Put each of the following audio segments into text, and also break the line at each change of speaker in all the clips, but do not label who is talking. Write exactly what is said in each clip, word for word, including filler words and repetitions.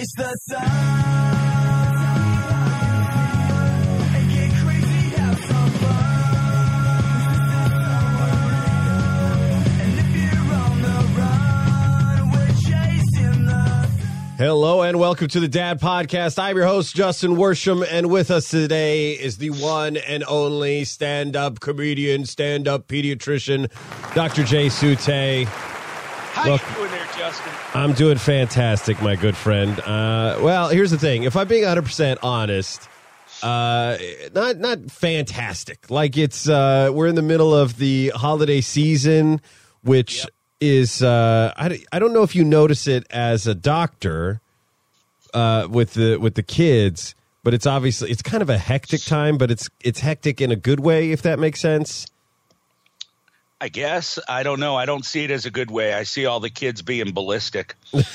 chase the sun and get crazy, have some fun. And if you're on the run, we're chasing the sun.
Hello and welcome to the Dad Podcast. I'm your host, Justin Worsham, and with us today is the one and only stand-up comedian, stand-up pediatrician, Doctor Jay Sutay.
How
Look,
you doing there, Justin?
I'm doing fantastic, my good friend. Uh, well, here's the thing. If I'm being one hundred percent honest, uh, not not fantastic. Like it's uh, we're in the middle of the holiday season, which
Yep.
is uh, I, I don't know if you notice it as a doctor uh, with the with the kids, but it's obviously it's kind of a hectic time, but it's it's hectic in a good way, if that makes sense.
I guess. I don't know. I don't see it as a good way. I see all the kids being ballistic.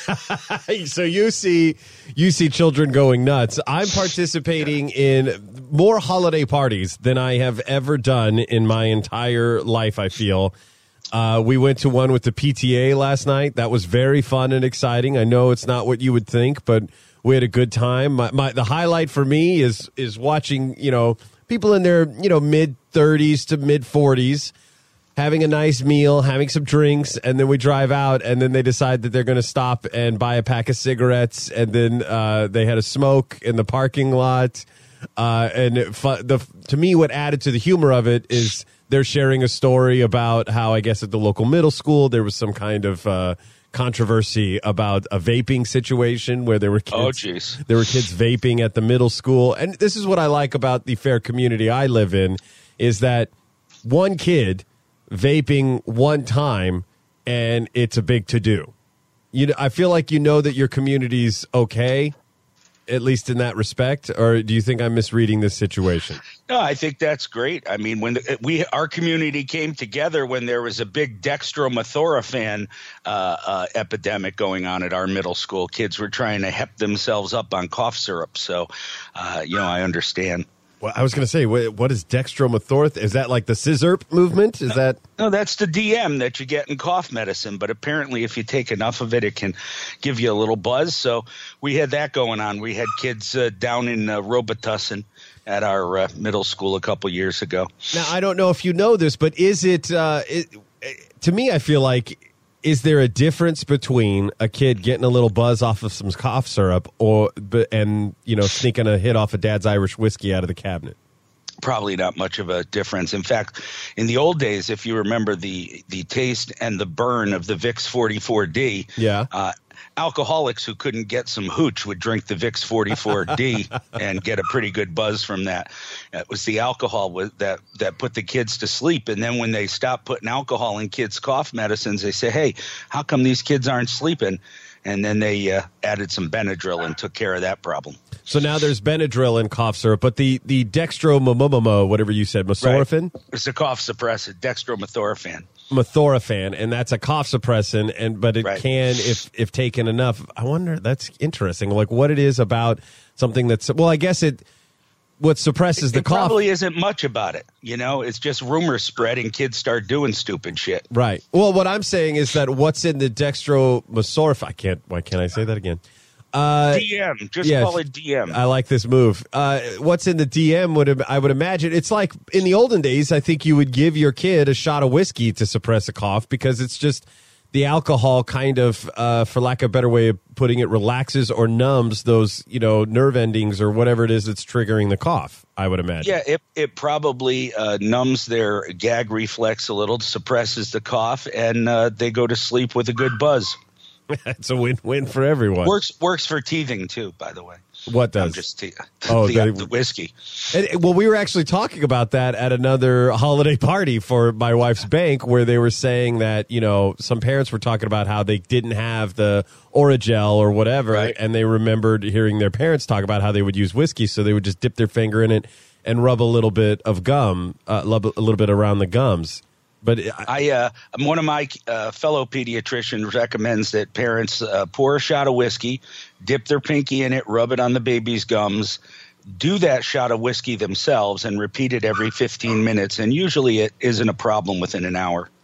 So you see you see children going nuts. I'm participating in more holiday parties than I have ever done in my entire life, I feel. Uh, we went to one with the P T A last night. That was very fun and exciting. I know it's not what you would think, but we had a good time. My, my the highlight for me is is watching, you know, people in their, you know, mid thirties to mid forties having a nice meal, having some drinks, and then we drive out, and then they decide that they're going to stop and buy a pack of cigarettes, and then uh, they had a smoke in the parking lot. Uh, and it, fu- the to me, what added to the humor of it is they're sharing a story about how, I guess, at the local middle school there was some kind of uh, controversy about a vaping situation where there were kids,
Oh, jeez.
there were kids vaping at the middle school. And this is what I like about the fair community I live in, is that one kid vaping one time and it's a big to-do. You know, I feel like you know that your community's okay, at least in that respect, or do you think I'm misreading this situation?
No, I think that's great. I mean, when the, we our community came together when there was a big dextromethorphan uh, uh, epidemic going on at our middle school, kids were trying to hep themselves up on cough syrup. So, uh, you know, I understand.
Well, I was going to say, what, what is dextromethorphan? Is that like the scissorp movement? Is that?
No, that's the D M that you get in cough medicine. But apparently if you take enough of it, it can give you a little buzz. So we had that going on. We had kids uh, down in uh, Robitussin at our uh, middle school a couple years ago.
Now, I don't know if you know this, but is it, uh, it to me, I feel like, is there a difference between a kid getting a little buzz off of some cough syrup or and, you know, sneaking a hit off of Dad's Irish whiskey out of the cabinet?
Probably not much of a difference. In fact, in the old days, if you remember the the taste and the burn of the Vicks forty-four D,
Yeah.
uh, alcoholics who couldn't get some hooch would drink the Vicks forty-four D and get a pretty good buzz from that. It was the alcohol with, that that put the kids to sleep. And then when they stopped putting alcohol in kids' cough medicines, they say, hey, how come these kids aren't sleeping? And then they uh, added some Benadryl and took care of that problem.
So now there's Benadryl in cough syrup, but the, the dextromethorphan, whatever you said, mesorphan?
Right. It's a cough suppressant, dextromethorphan.
Methorphan, and that's a cough suppressant, and but it
Right.
can, if if taken enough. I wonder, that's interesting, like what it is about something that's, well, I guess it, what suppresses the
it
cough.
probably isn't much about it. You know, it's just rumors spread and kids start doing stupid shit.
Right. Well, what I'm saying is that what's in the dextromethorphan, I can't, why can't I say that again? Uh,
D M, just
yes.
call it D M.
I like this move. Uh, what's in the D M would I would imagine it's like in the olden days. I think you would give your kid a shot of whiskey to suppress a cough because it's just the alcohol kind of, uh, for lack of a better way of putting it, relaxes or numbs those, you know, nerve endings or whatever it is that's triggering the cough. I would imagine.
Yeah, it it probably uh, numbs their gag reflex a little, suppresses the cough, and uh, they go to sleep with a good buzz.
It's a win-win for everyone.
Works works for teething too, by the way.
What does?
I'm just te-
Oh,
the,
they-
the whiskey.
And, well, we were actually talking about that at another holiday party for my wife's bank, where they were saying that, you know, some parents were talking about how they didn't have the Orajel or whatever,
Right.
and they remembered hearing their parents talk about how they would use whiskey, so they would just dip their finger in it and rub a little bit of gum, uh, rub a little bit around the gums. But I,
I uh, one of my uh, fellow pediatricians recommends that parents uh, pour a shot of whiskey, dip their pinky in it, rub it on the baby's gums, do that shot of whiskey themselves, and repeat it every fifteen minutes. And usually it isn't a problem within an hour.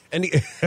And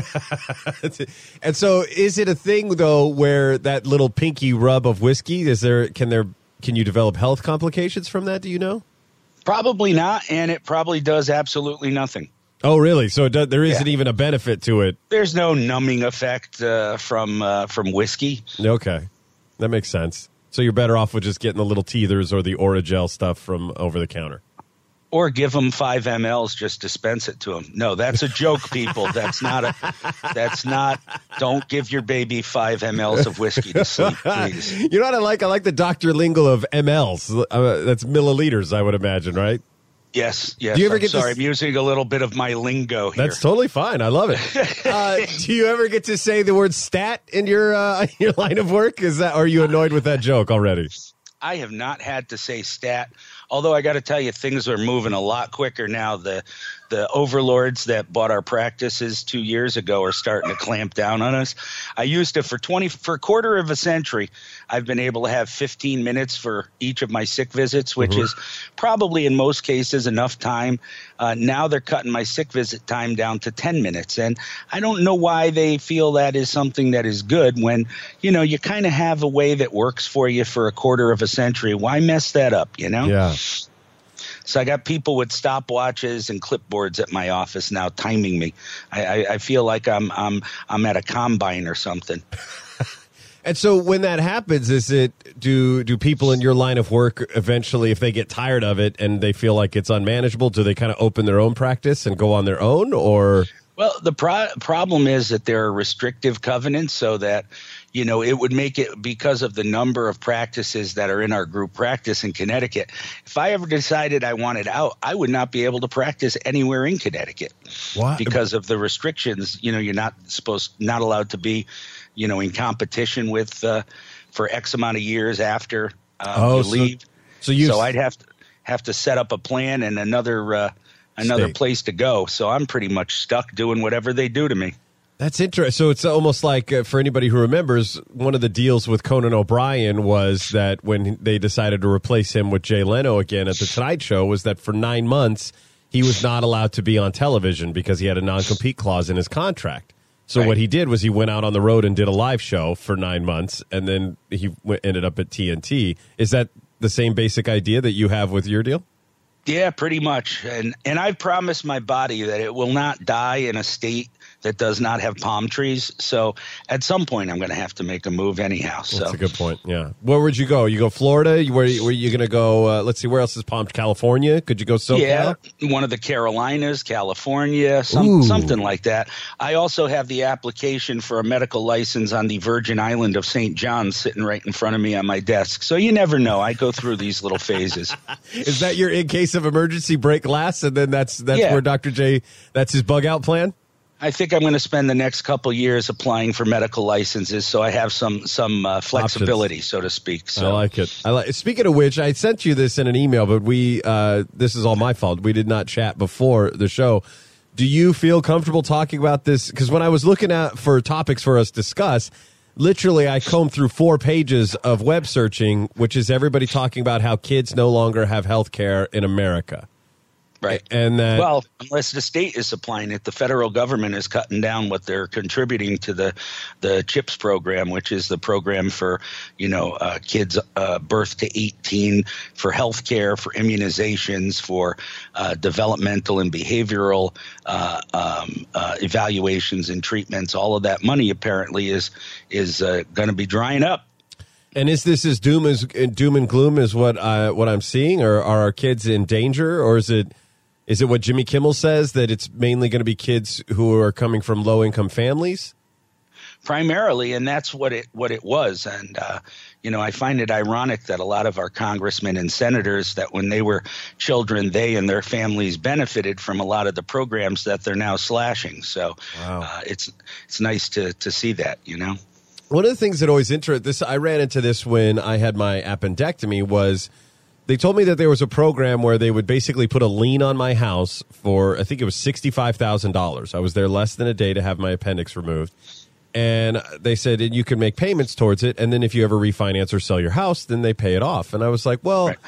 and so, is it a thing though where that little pinky rub of whiskey is there? Can there can you develop health complications from that? Do you know?
Probably not, and it probably does absolutely nothing.
Oh, really? So it does, there isn't
Yeah.
even a benefit to it.
There's no numbing effect uh, from uh, from whiskey.
Okay, that makes sense. So you're better off with just getting the little teethers or the Oragel stuff from over the counter.
Or give them five milliliters, just dispense it to them. No, that's a joke, people. That's not a. That's not. Don't give your baby five milliliters of whiskey to sleep, please.
You know what I like? I like the doctor lingo of M Ls. Uh, that's milliliters, I would imagine, right?
Yes, yes.
Do you ever
I'm
get
sorry,
this-
I'm using a little bit of my lingo here.
That's totally fine. I love it. Uh, do you ever get to say the word stat in your uh, your line of work? Is that? Or are you annoyed with that joke already?
I have not had to say stat, although I got to tell you, things are moving a lot quicker now. The the overlords that bought our practices two years ago are starting to clamp down on us. I used to for twenty for a quarter of a century. I've been able to have fifteen minutes for each of my sick visits, which
Mm-hmm.
is probably in most cases enough time. Uh, now they're cutting my sick visit time down to ten minutes, and I don't know why they feel that is something that is good when you know you kind of have a way that works for you for a quarter of a century. Why mess that up? You know.
Yeah.
So I got people with stopwatches and clipboards at my office now timing me. I, I, I feel like I'm I'm I'm at a combine or something.
And so when that happens, is it do do people in your line of work eventually, if they get tired of it and they feel like it's unmanageable, do they kind of open their own practice and go on their own, or?
Well, the pro- problem is that there are restrictive covenants, so that you know it would make it because of the number of practices that are in our group practice in Connecticut. If I ever decided I wanted out, I would not be able to practice anywhere in Connecticut
What?
because of the restrictions. You know, you're not supposed, not allowed to be, you know, in competition with uh, for X amount of years after um,
Oh,
you
so-
leave.
so you-
so I'd have to have to set up a plan and another uh, another
State.
place to go. So I'm pretty much stuck doing whatever they do to me.
That's interesting. So it's almost like, uh, for anybody who remembers, one of the deals with Conan O'Brien was that when they decided to replace him with Jay Leno again at the Tonight Show, was that for nine months he was not allowed to be on television because he had a non-compete clause in his contract. So
Right.
what he did was he went out on the road and did a live show for nine months, and then he w- ended up at T N T. Is that the same basic idea that you have with your deal?
Yeah, pretty much. And and I've promised my body that it will not die in a state that does not have palm trees. So at some point, I'm going to have to make a move anyhow. So
That's a good point. Yeah. Where would you go? You go Florida? You- Where were you going to go? Uh, let's see. Where else is palm? California? Could you go SoCal?
yeah, one of the Carolinas, California, some,
Ooh.
something like that. I also have the application for a medical license on the Virgin Island of Saint John sitting right in front of me on my desk. So you never know. I go through these little phases.
Is that your in case of emergency break glass, and then that's that's
Yeah.
where Doctor J, that's his bug out plan?
I think I'm going to spend the next couple years applying for medical licenses, so I have some some uh, flexibility, so to speak. So
I like it. I like. Speaking of which, I sent you this in an email, but we uh, this is all my fault. We did not chat before the show. Do you feel comfortable talking about this? Because when I was looking at for topics for us to discuss, literally I combed through four pages of web searching, which is everybody talking about how kids no longer have health care in America.
right.
And that
Well, unless the state is supplying it, the federal government is cutting down what they're contributing to the the CHIPS program, which is the program for you know uh, kids uh, birth to eighteen, for health care, for immunizations, for uh, developmental and behavioral uh, um, uh, evaluations and treatments. All of that money apparently is is uh, going to be drying up.
And is this as doom as doom and gloom as what I, what I'm seeing, or are our kids in danger, or is it is it what Jimmy Kimmel says, that it's mainly going to be kids who are coming from low income families?
Primarily, and that's what it what it was. And uh, you know, I find it ironic that a lot of our congressmen and senators, that when they were children, they and their families benefited from a lot of the programs that they're now slashing. So
Wow.
uh, it's it's nice to to see that. You know.
One of the things that always interested this, I ran into this when I had my appendectomy, was they told me that there was a program where they would basically put a lien on my house for, I think it was sixty-five thousand dollars. I was there less than a day to have my appendix removed. And they said, and you can make payments towards it. And then if you ever refinance or sell your house, then they pay it off. And I was like, well,
Right.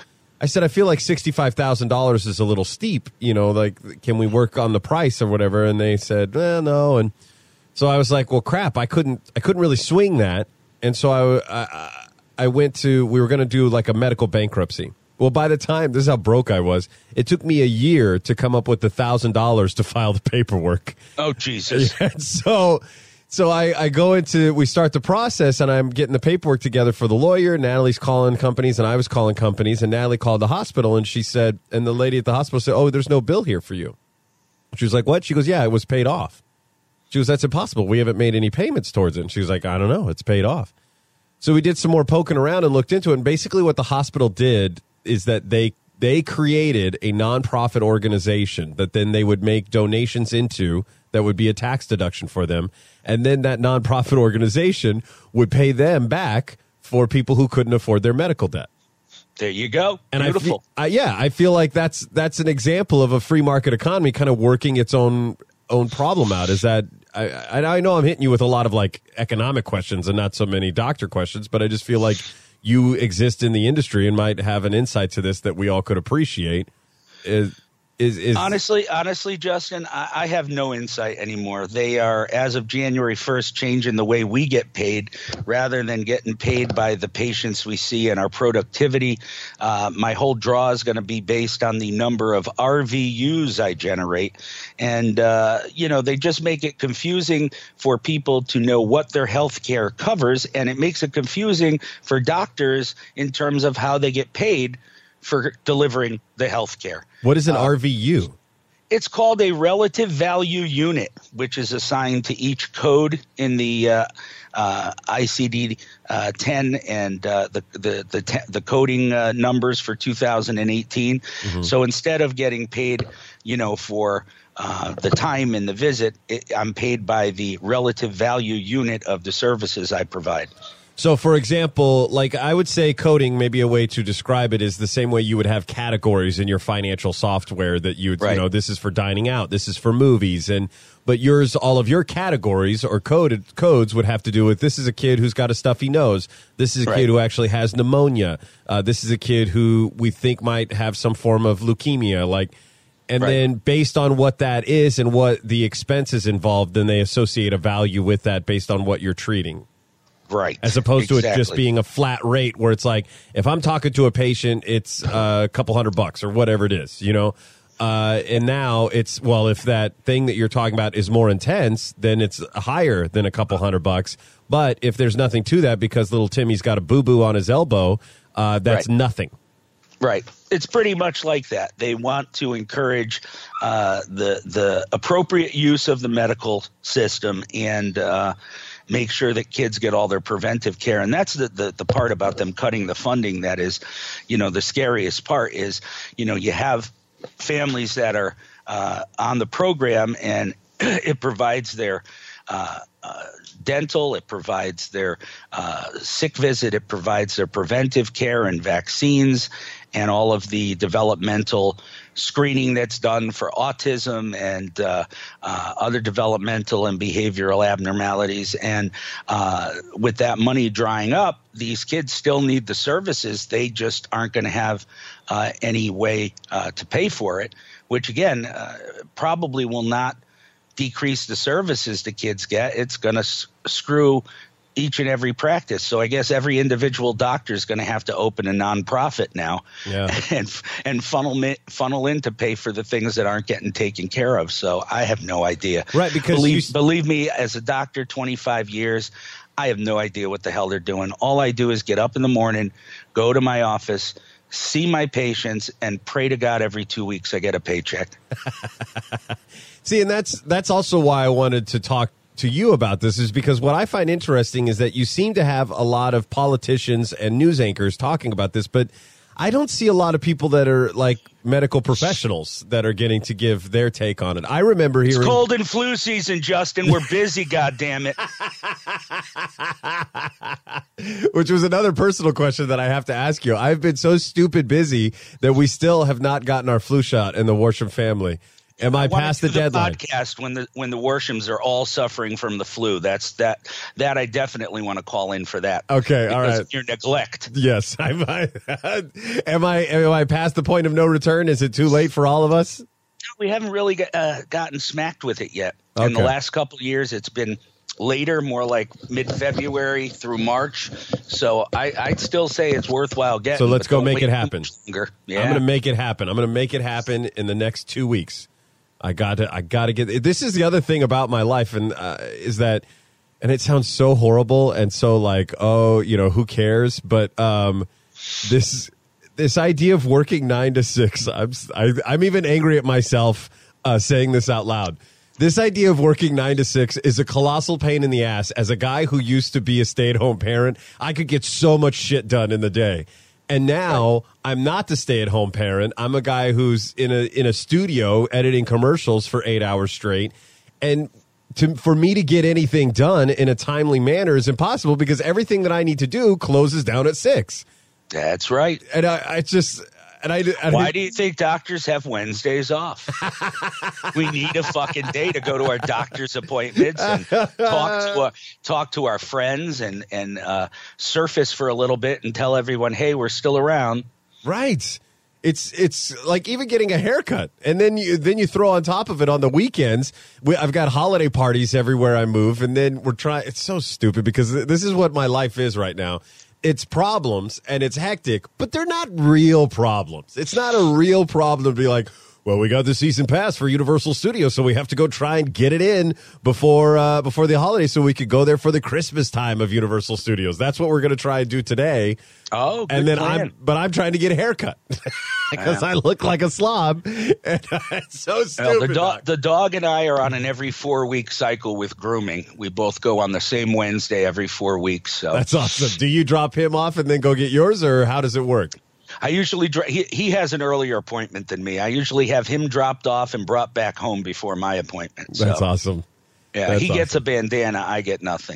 I said, I feel like sixty-five thousand dollars is a little steep. You know, like, can we work on the price or whatever? And they said, well, no. And so I was like, well, crap, I couldn't, I couldn't really swing that. And so I, I, I went to, we were going to do like a medical bankruptcy. Well, by the time, this is how broke I was, it took me a year to come up with the one thousand dollars to file the paperwork.
Oh, Jesus.
And so so I, I go into, we start the process, and I'm getting the paperwork together for the lawyer. Natalie's calling companies, and I was calling companies, and Natalie called the hospital, and she said, and the lady at the hospital said, oh, there's no bill here for you. She was like, what? She goes, yeah, it was paid off. She goes, that's impossible. We haven't made any payments towards it. And she was like, I don't know. It's paid off. So we did some more poking around and looked into it, and basically what the hospital did is that they they created a nonprofit organization that then they would make donations into that would be a tax deduction for them. And then that nonprofit organization would pay them back for people who couldn't afford their medical debt.
There you go.
And
Beautiful.
I feel, uh, yeah, I feel like that's that's an example of a free market economy kind of working its own own problem out. Is that I, I I know I'm hitting you with a lot of like economic questions and not so many doctor questions, but I just feel like you exist in the industry and might have an insight to this that we all could appreciate. Is is, is
honestly, honestly, Justin, I, I have no insight anymore. They are, as of January first, changing the way we get paid rather than getting paid by the patients we see and our productivity. Uh, my whole draw is going to be based on the number of R V Us I generate. And, uh, you know, they just make it confusing for people to know what their health care covers. And it makes it confusing for doctors in terms of how they get paid for delivering the health care.
What is an
uh,
R V U?
It's called a relative value unit, which is assigned to each code in the uh, uh, I C D ten and uh, the the the, te- the coding uh, numbers for two thousand eighteen. Mm-hmm. So instead of getting paid, you know, for uh, the time in the visit, it, I'm paid by the relative value unit of the services I provide.
So, for example, like I would say coding, maybe a way to describe it is the same way you would have categories in your financial software that you would,
right.
you know, this is for dining out, this is for movies. And but yours, all of your categories or coded codes would have to do with this is a kid who's got a stuffy nose. This is a
right.
kid who actually has pneumonia. Uh, this is a kid who we think might have some form of leukemia. Like, and
right.
then based on what that is and what the expenses involved, then they associate a value with that based on what you're treating.
Right.
As opposed
exactly.
to it just being a flat rate where it's like, if I'm talking to a patient, it's uh, a couple hundred bucks or whatever it is, you know? Uh, and now it's, well, if that thing that you're talking about is more intense, then it's higher than a couple hundred bucks. But if there's nothing to that because little Timmy's got a boo-boo on his elbow, uh, that's
right.
nothing.
Right. It's pretty much like that. They want to encourage uh, the the appropriate use of the medical system and uh, make sure that kids get all their preventive care. And that's the, the, the part about them cutting the funding that is, you know, the scariest part is, you know, you have families that are uh, on the program and it provides their uh, uh, dental, it provides their uh, sick visit, it provides their preventive care and vaccines and all of the developmental screening that's done for autism and uh, uh, other developmental and behavioral abnormalities. And uh, with that money drying up, these kids still need the services. They just aren't going to have uh, any way uh, to pay for it, which, again, uh, probably will not decrease the services the kids get. It's going to s- screw each and every practice. So I guess every individual doctor is going to have to open a nonprofit now
yeah.
and and funnel mi- funnel in to pay for the things that aren't getting taken care of. So I have no idea.
Right, because
believe,
you...
believe me, as a doctor, twenty-five years, I have no idea what the hell they're doing. All I do is get up in the morning, go to my office, see my patients, and pray to God every two weeks I get a paycheck.
See, and that's that's also why I wanted to talk to you about this, is because what I find interesting is that you seem to have a lot of politicians and news anchors talking about this, but I don't see a lot of people that are like medical professionals that are getting to give their take on it. I remember hearing
it's cold and flu season, Justin. We're busy, goddammit.
Which was another personal question that I have to ask you. I've been so stupid busy that we still have not gotten our flu shot in the Worsham family. Am I,
I wanna
past
do
the deadline?
Podcast when the when the Worshams are all suffering from the flu. That's that that I definitely want to call in for that.
Okay, all
because
right.
of your neglect.
Yes. Am I, am I am I past the point of no return? Is it too late for all of us?
We haven't really got, uh, gotten smacked with it yet. In the
Okay.
last couple of years, it's been later, more like mid-February through March. So I, I'd still say it's worthwhile getting.
So let's
but
go
don't
make
wait
it
too
happen.
much longer. Yeah.
I'm going to make it happen. I'm going to make it happen in the next two weeks. I got to. I got to get. This is the other thing about my life, and uh, is that, and it sounds so horrible and so like, oh, you know, who cares? But um, this this idea of working nine to six, I'm I, I'm even angry at myself uh, saying this out loud. This idea of working nine to six is a colossal pain in the ass. As a guy who used to be a stay-at-home parent, I could get so much shit done in the day. And now I'm not the stay-at-home parent. I'm a guy who's in a in a studio editing commercials for eight hours straight. And to, for me to get anything done in a timely manner is impossible because everything that I need to do closes down at six.
That's right.
And I, I just... And I, I,
Why do you think doctors have Wednesdays off? We need a fucking day to go to our doctor's appointments and talk to our, talk to our friends and and uh, surface for a little bit and tell everyone, hey, we're still around.
Right. It's it's like even getting a haircut, and then you then you throw on top of it on the weekends. We, I've got holiday parties everywhere I move, and then we're trying. It's so stupid because this is what my life is right now. It's problems and it's hectic, but they're not real problems. It's not a real problem to be like, well, we got the season pass for Universal Studios, so we have to go try and get it in before uh, before the holidays so we could go there for the Christmas time of Universal Studios. That's what we're going to try and do today.
Oh, good
and then
plan.
I'm, but I'm trying to get a haircut because I look like a slob, and it's so stupid.
Well, the, dog,
Doc.
the dog and I are on an every four week cycle with grooming. We both go on the same Wednesday every four weeks. So
That's awesome. Do you drop him off and then go get yours, or how does it work?
I usually dr- he, he has an earlier appointment than me. I usually have him dropped off and brought back home before my appointment. So,
That's awesome.
Yeah,
That's
he gets
awesome.
a bandana. I get nothing.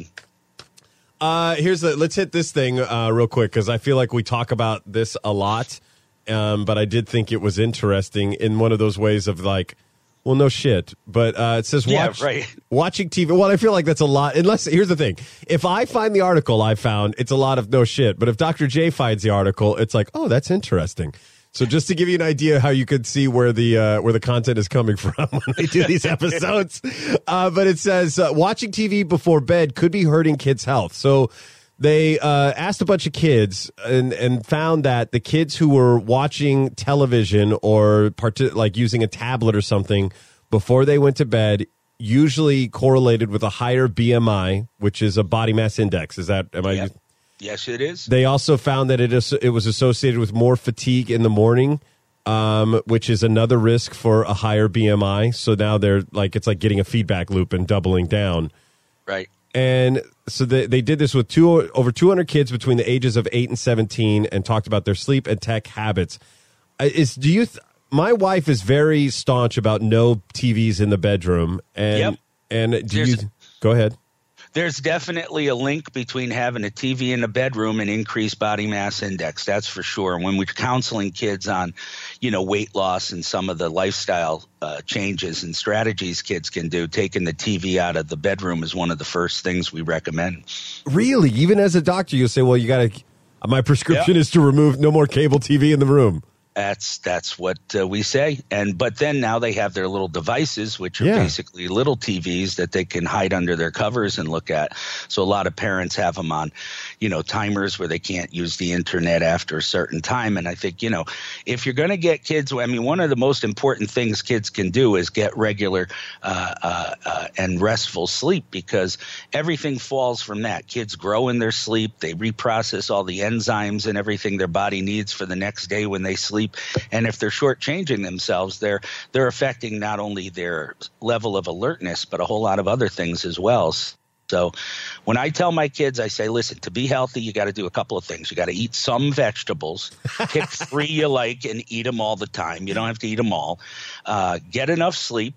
Uh, here's the. Let's hit this thing uh, real quick because I feel like we talk about this a lot, um, but I did think it was interesting in one of those ways of like, well, no shit. But uh, it says
Yeah,
watch,
right.
watching T V. Well, I feel like that's a lot. Unless here's the thing: if I find the article I found, it's a lot of no shit. But if Doctor J finds the article, it's like, oh, that's interesting. So just to give you an idea how you could see where the uh, where the content is coming from when we do these episodes, uh, but it says uh, watching T V before bed could be hurting kids' health. So they uh, asked a bunch of kids and and found that the kids who were watching television or part- like using a tablet or something before they went to bed usually correlated with a higher B M I, which is a body mass index. Is that am I?
Yep. Yes, it is.
They also found that it is, it was associated with more fatigue in the morning, um, which is another risk for a higher B M I. So now they're like, it's like getting a feedback loop and doubling down.
Right.
And so they, they did this with two over two hundred kids between the ages of eight and seventeen and talked about their sleep and tech habits. Uh, Is do you? Th- my wife is very staunch about no T Vs in the bedroom. And
Yep.
and do
There's-
you go ahead?
There's definitely a link between having a T V in the bedroom and increased body mass index. That's for sure. When we're counseling kids on, you know, weight loss and some of the lifestyle uh, changes and strategies kids can do, taking the T V out of the bedroom is one of the first things we recommend.
Really? Even as a doctor, you'll say, well, you got to, my prescription
Yeah.
is to remove no more cable T V in the room.
That's that's what uh, we say. And but then now they have their little devices, which are
Yeah.
basically little T Vs that they can hide under their covers and look at. So a lot of parents have them on, you know, timers where they can't use the internet after a certain time. And I think, you know, if you're going to get kids, I mean, one of the most important things kids can do is get regular uh, uh, uh, and restful sleep, because everything falls from that. Kids grow in their sleep. They reprocess all the enzymes and everything their body needs for the next day when they sleep. And if they're shortchanging themselves, they're they're affecting not only their level of alertness, but a whole lot of other things as well. So when I tell my kids, I say, listen, to be healthy, you got to do a couple of things. You got to eat some vegetables, pick three you like and eat them all the time. You don't have to eat them all. Uh, get enough sleep.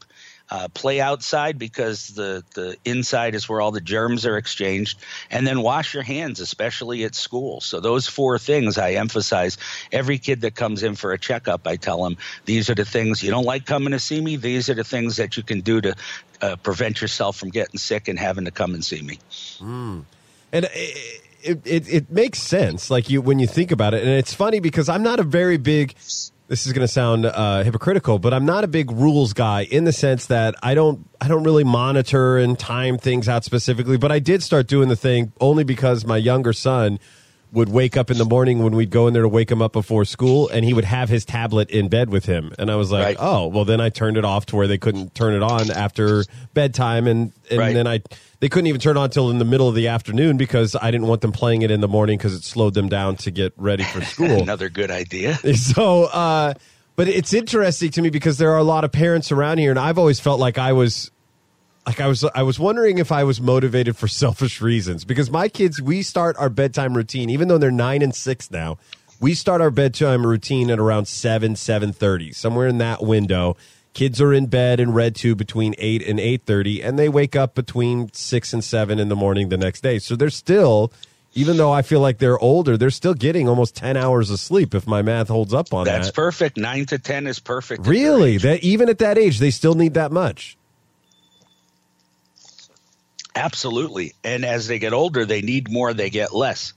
uh, play outside because the, the inside is where all the germs are exchanged, and then wash your hands, especially at school. So those four things I emphasize. Every kid that comes in for a checkup, I tell them, these are the things you don't like coming to see me. These are the things that you can do to uh, prevent yourself from getting sick and having to come and see me.
Mm. And it, it, it, it makes sense, like you when you think about it. And it's funny because I'm not a very big – this is going to sound uh, hypocritical, but I'm not a big rules guy in the sense that I don't I don't really monitor and time things out specifically. But I did start doing the thing only because my younger son would wake up in the morning when we'd go in there to wake him up before school, and he would have his tablet in bed with him. And I was like,
right.
oh, well, then I turned it off to where they couldn't turn it on after bedtime. And, and
right.
then I they couldn't even turn it on until in the middle of the afternoon because I didn't want them playing it in the morning because it slowed them down to get ready for school.
Another good idea.
So, uh, but it's interesting to me because there are a lot of parents around here, and I've always felt like I was Like I was, I was wondering if I was motivated for selfish reasons because my kids, we start our bedtime routine, even though they're nine and six now, we start our bedtime routine at around seven, seven thirty, somewhere in that window. Kids are in bed and read to between eight and eight thirty, and they wake up between six and seven in the morning the next day. So they're still, even though I feel like they're older, they're still getting almost ten hours of sleep if my math holds up on
That's
that.
That's perfect. Nine to ten is perfect.
Really? That even at that age, they still need that much?
Absolutely. And as they get older, they need more, they get less.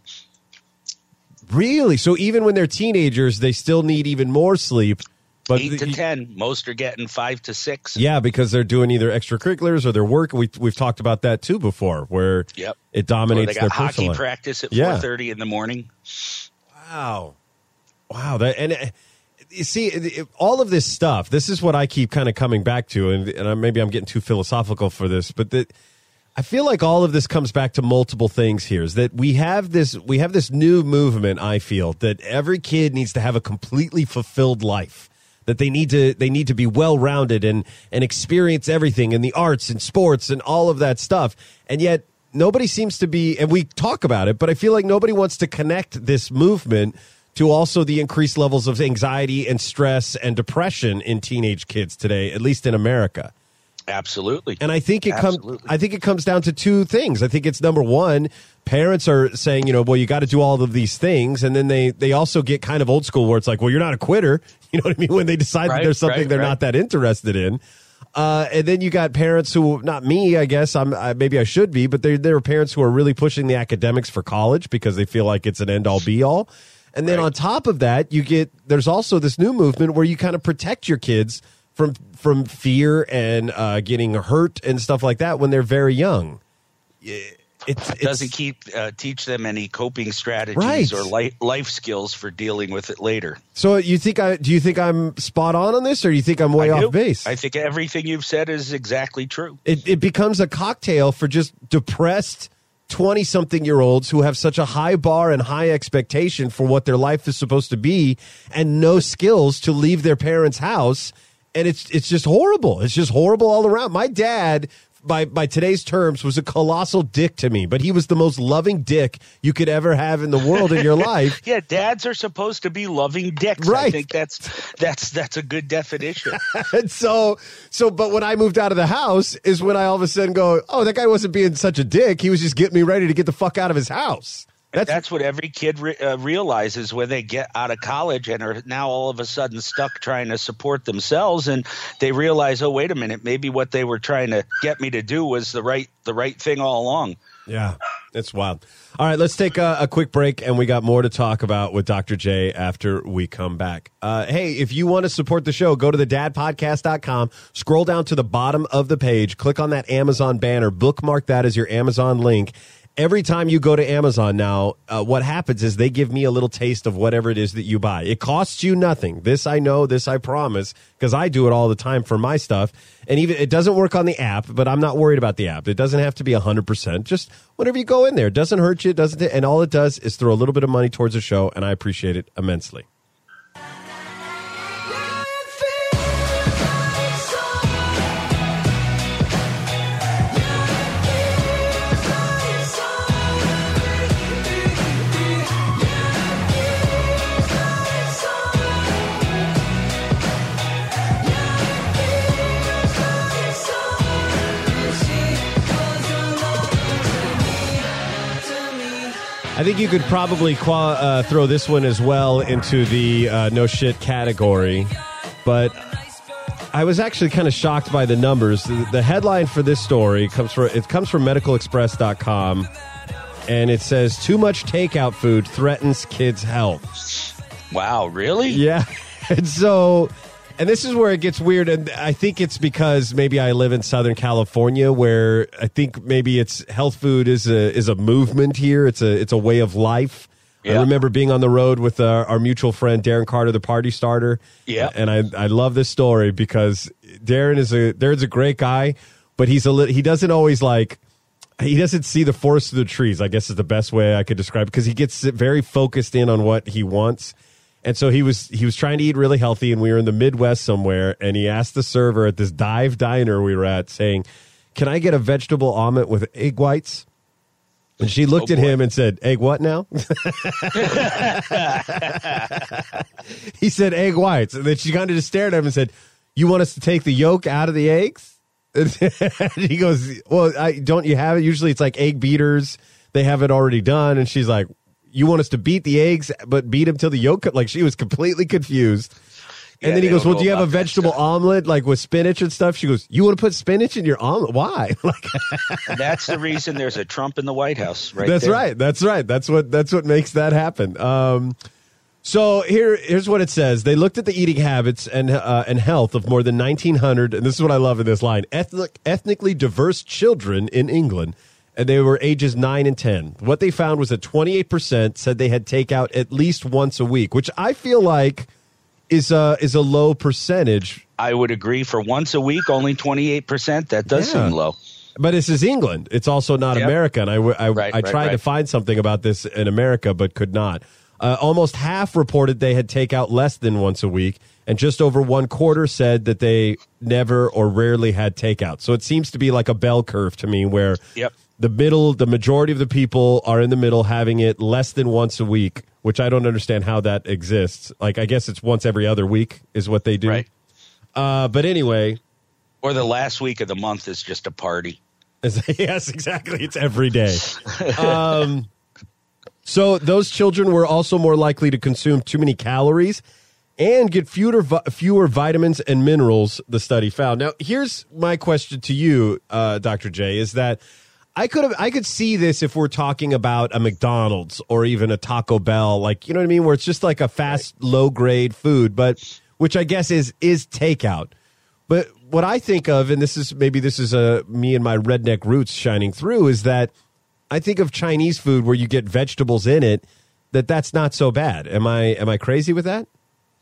Really? So even when they're teenagers, they still need even more sleep. But
Eight to
the,
ten. Most are getting five to six.
Yeah, because they're doing either extracurriculars or their work. We, we've talked about that too before, where
yep.
it dominates
or they got
their
hockey
personal life.
practice at
yeah.
four thirty in the morning.
Wow. Wow. That, and uh, you see, it, all of this stuff, this is what I keep kind of coming back to, and, and maybe I'm getting too philosophical for this, but that I feel like all of this comes back to multiple things here. Is that we have this we have this new movement, I feel, that every kid needs to have a completely fulfilled life. That they need to they need to be well-rounded and and experience everything in the arts and sports and all of that stuff. And yet nobody seems to be, and we talk about it, but I feel like nobody wants to connect this movement to also the increased levels of anxiety and stress and depression in teenage kids today, at least in America.
Absolutely.
And I think it comes I think it comes down to two things. I think it's number one, parents are saying, you know, well, you got to do all of these things, and then they they also get kind of old school where it's like, well, you're not a quitter. You know what I mean? When they decide
right,
that there's something
right,
they're
right.
not that interested in. Uh, and then you got parents who, not me, I guess, I'm I, maybe I should be, but there there are parents who are really pushing the academics for college because they feel like it's an end all be all. And then
right.
on top of that, you get there's also this new movement where you kind of protect your kids from from fear and uh, getting hurt and stuff like that when they're very young. It, it's,
it doesn't keep uh, teach them any coping strategies
right.
or life, life skills for dealing with it later.
So you think I do you think I'm spot on on this, or do you think I'm way
I
off
do.
base?
I think everything you've said is exactly true.
It, it becomes a cocktail for just depressed twenty-something-year-olds who have such a high bar and high expectation for what their life is supposed to be and no skills to leave their parents' house. And it's it's just horrible. It's just horrible all around. My dad, by by today's terms, was a colossal dick to me, but he was the most loving dick you could ever have in the world in your life.
Yeah, dads are supposed to be loving dicks.
Right.
I think that's that's that's a good definition.
And so so but when I moved out of the house is when I all of a sudden go, oh, that guy wasn't being such a dick. He was just getting me ready to get the fuck out of his house.
That's, That's what every kid re- uh, realizes when they get out of college and are now all of a sudden stuck trying to support themselves, and they realize, oh, wait a minute, maybe what they were trying to get me to do was the right the right thing all along.
Yeah, it's wild. All right, let's take a, a quick break, and we got more to talk about with Doctor J after we come back. Uh, hey, if you want to support the show, go to the dad podcast dot com, scroll down to the bottom of the page, click on that Amazon banner, bookmark that as your Amazon link. Every time you go to Amazon now, uh, what happens is they give me a little taste of whatever it is that you buy. It costs you nothing. This I know, this I promise, because I do it all the time for my stuff. And even it doesn't work on the app, but I'm not worried about the app. It doesn't have to be one hundred percent. Just whenever you go in there, it doesn't hurt you, it doesn't, and all it does is throw a little bit of money towards the show, and I appreciate it immensely. I think you could probably qua- uh, throw this one as well into the uh, no shit category, but I was actually kind of shocked by the numbers. The, the headline for this story comes from it comes from medical express dot com, and it says too much takeout food threatens kids' health.
Wow, really?
Yeah, and so. And this is where it gets weird, and I think it's because maybe I live in Southern California, where I think maybe it's health food is a is a movement here. It's a it's a way of life. Yeah. I remember being on the road with our, our mutual friend Darren Carter, the party starter.
Yeah,
and I I love this story because Darren is a Darren's a great guy, but he's a li- he doesn't always like he doesn't see the forest through the trees. I guess is the best way I could describe it, because he gets very focused in on what he wants. And so he was he was trying to eat really healthy, and we were in the Midwest somewhere, and he asked the server at this dive diner we were at, saying, "Can I get a vegetable omelet with egg whites?" And she looked
oh,
at
boy.
him and said, "Egg what now?" He said, "Egg whites." And then she kind of just stared at him and said, "You want us to take the yolk out of the eggs?" And he goes, "Well, I, don't you have it? Usually it's like egg beaters. They have it already done." And she's like, "You want us to beat the eggs, but beat them till the yolk?" Like, she was completely confused. And
Yeah,
then he
they
goes,
don't
"Well,
know
do you have a
about that
vegetable
stuff."
omelet, like with spinach and stuff?" She goes, "You want to put spinach in your omelet? Why?" Like,
That's the reason there's a Trump in the White House, right?
that's
there.
right. That's right. That's what that's what makes that happen. Um, so here, here's what it says. They looked at the eating habits and uh, and health of more than nineteen hundred, and this is what I love in this line: ethnic, ethnically diverse children in England. And they were ages nine and ten. What they found was that twenty-eight percent said they had takeout at least once a week, which I feel like is a, is a low percentage.
I would agree. For once a week, only twenty-eight percent. That does
Yeah.
seem low.
But this is England. It's also not
Yep.
America. And I, w- I,
Right,
I
right,
tried to
right.
find something about this in America, but could not. Uh, almost half reported they had takeout less than once a week, and just over one quarter said that they never or rarely had takeout. So it seems to be like a bell curve to me, where
Yep.
the middle, the majority of the people are in the middle, having it less than once a week, which I don't understand how that exists. Like, I guess it's once every other week is what they do.
Right.
Uh, but anyway,
Or the last week of the month is just a party.
yes, exactly. It's every day. Um, so those children were also more likely to consume too many calories and get fewer vi- fewer vitamins and minerals, the study found. Now, here's my question to you, uh, Doctor J, is that I could have I could see this if we're talking about a McDonald's or even a Taco Bell, like, you know what I mean, where it's just like a fast, right. low grade food, but which I guess is is takeout. But what I think of, and this is maybe this is a me and my redneck roots shining through, is that I think of Chinese food where you get vegetables in it, that that's not so bad. Am I am I crazy with that?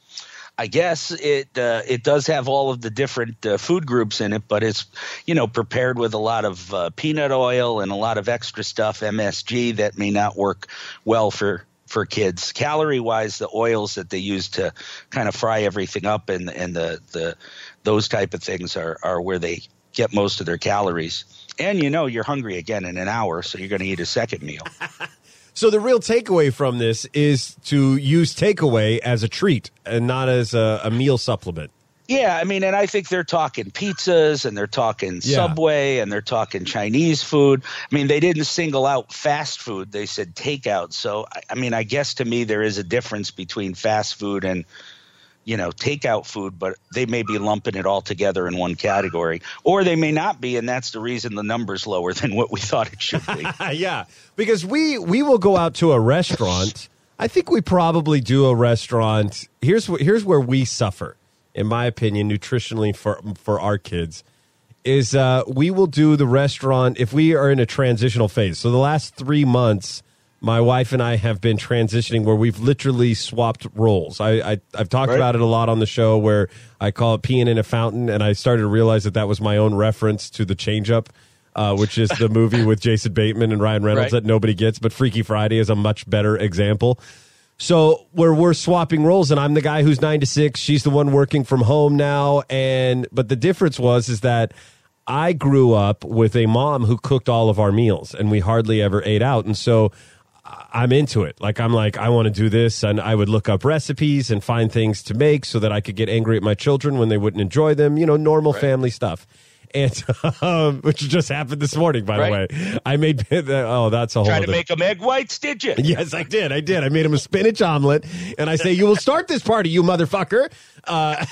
I guess it uh, it does have all of the different uh, food groups in it, but it's, you know, prepared with a lot of uh, peanut oil and a lot of extra stuff, M S G, that may not work well for for kids. Calorie wise, the oils that they use to kind of fry everything up and and the the those type of things are are where they get most of their calories. And, you know, you're hungry again in an hour, so you're going to eat a second meal.
So the real takeaway from this is to use takeaway as a treat and not as a, a meal supplement.
Yeah, I mean, and I think they're talking pizzas and they're talking
Yeah.
Subway and they're talking Chinese food. I mean, they didn't single out fast food. They said takeout. So, I- I mean, I guess to me there is a difference between fast food and, you know, takeout food, but they may be lumping it all together in one category, or they may not be, and that's the reason the number's lower than what we thought it should be.
Yeah, because we we will go out to a restaurant. I think we probably do a restaurant. Here's wh- here's where we suffer, in my opinion, nutritionally for for our kids, is uh, we will do the restaurant if we are in a transitional phase. So the last three months, my wife and I have been transitioning where we've literally swapped roles. I, I I've talked
Right.
about it a lot on the show, where I call it peeing in a fountain, and I started to realize that that was my own reference to The Change Up, uh, which is the movie with Jason Bateman and Ryan Reynolds
Right.
that nobody gets, but Freaky Friday is a much better example. So where we're swapping roles, and I'm the guy who's nine to six, she's the one working from home now, and but the difference was is that I grew up with a mom who cooked all of our meals, and we hardly ever ate out, and so I'm into it. Like, I'm like, I want to do this, and I would look up recipes and find things to make so that I could get angry at my children when they wouldn't enjoy them, you know, normal
Right.
family stuff. And um, which just happened this morning, by
Right.
the way. I made oh, that's a whole.
Trying to
other-
make them egg whites, did you?
Yes, I did. I did. I made him a spinach omelet, and I say, "You will start this party, you motherfucker." Uh,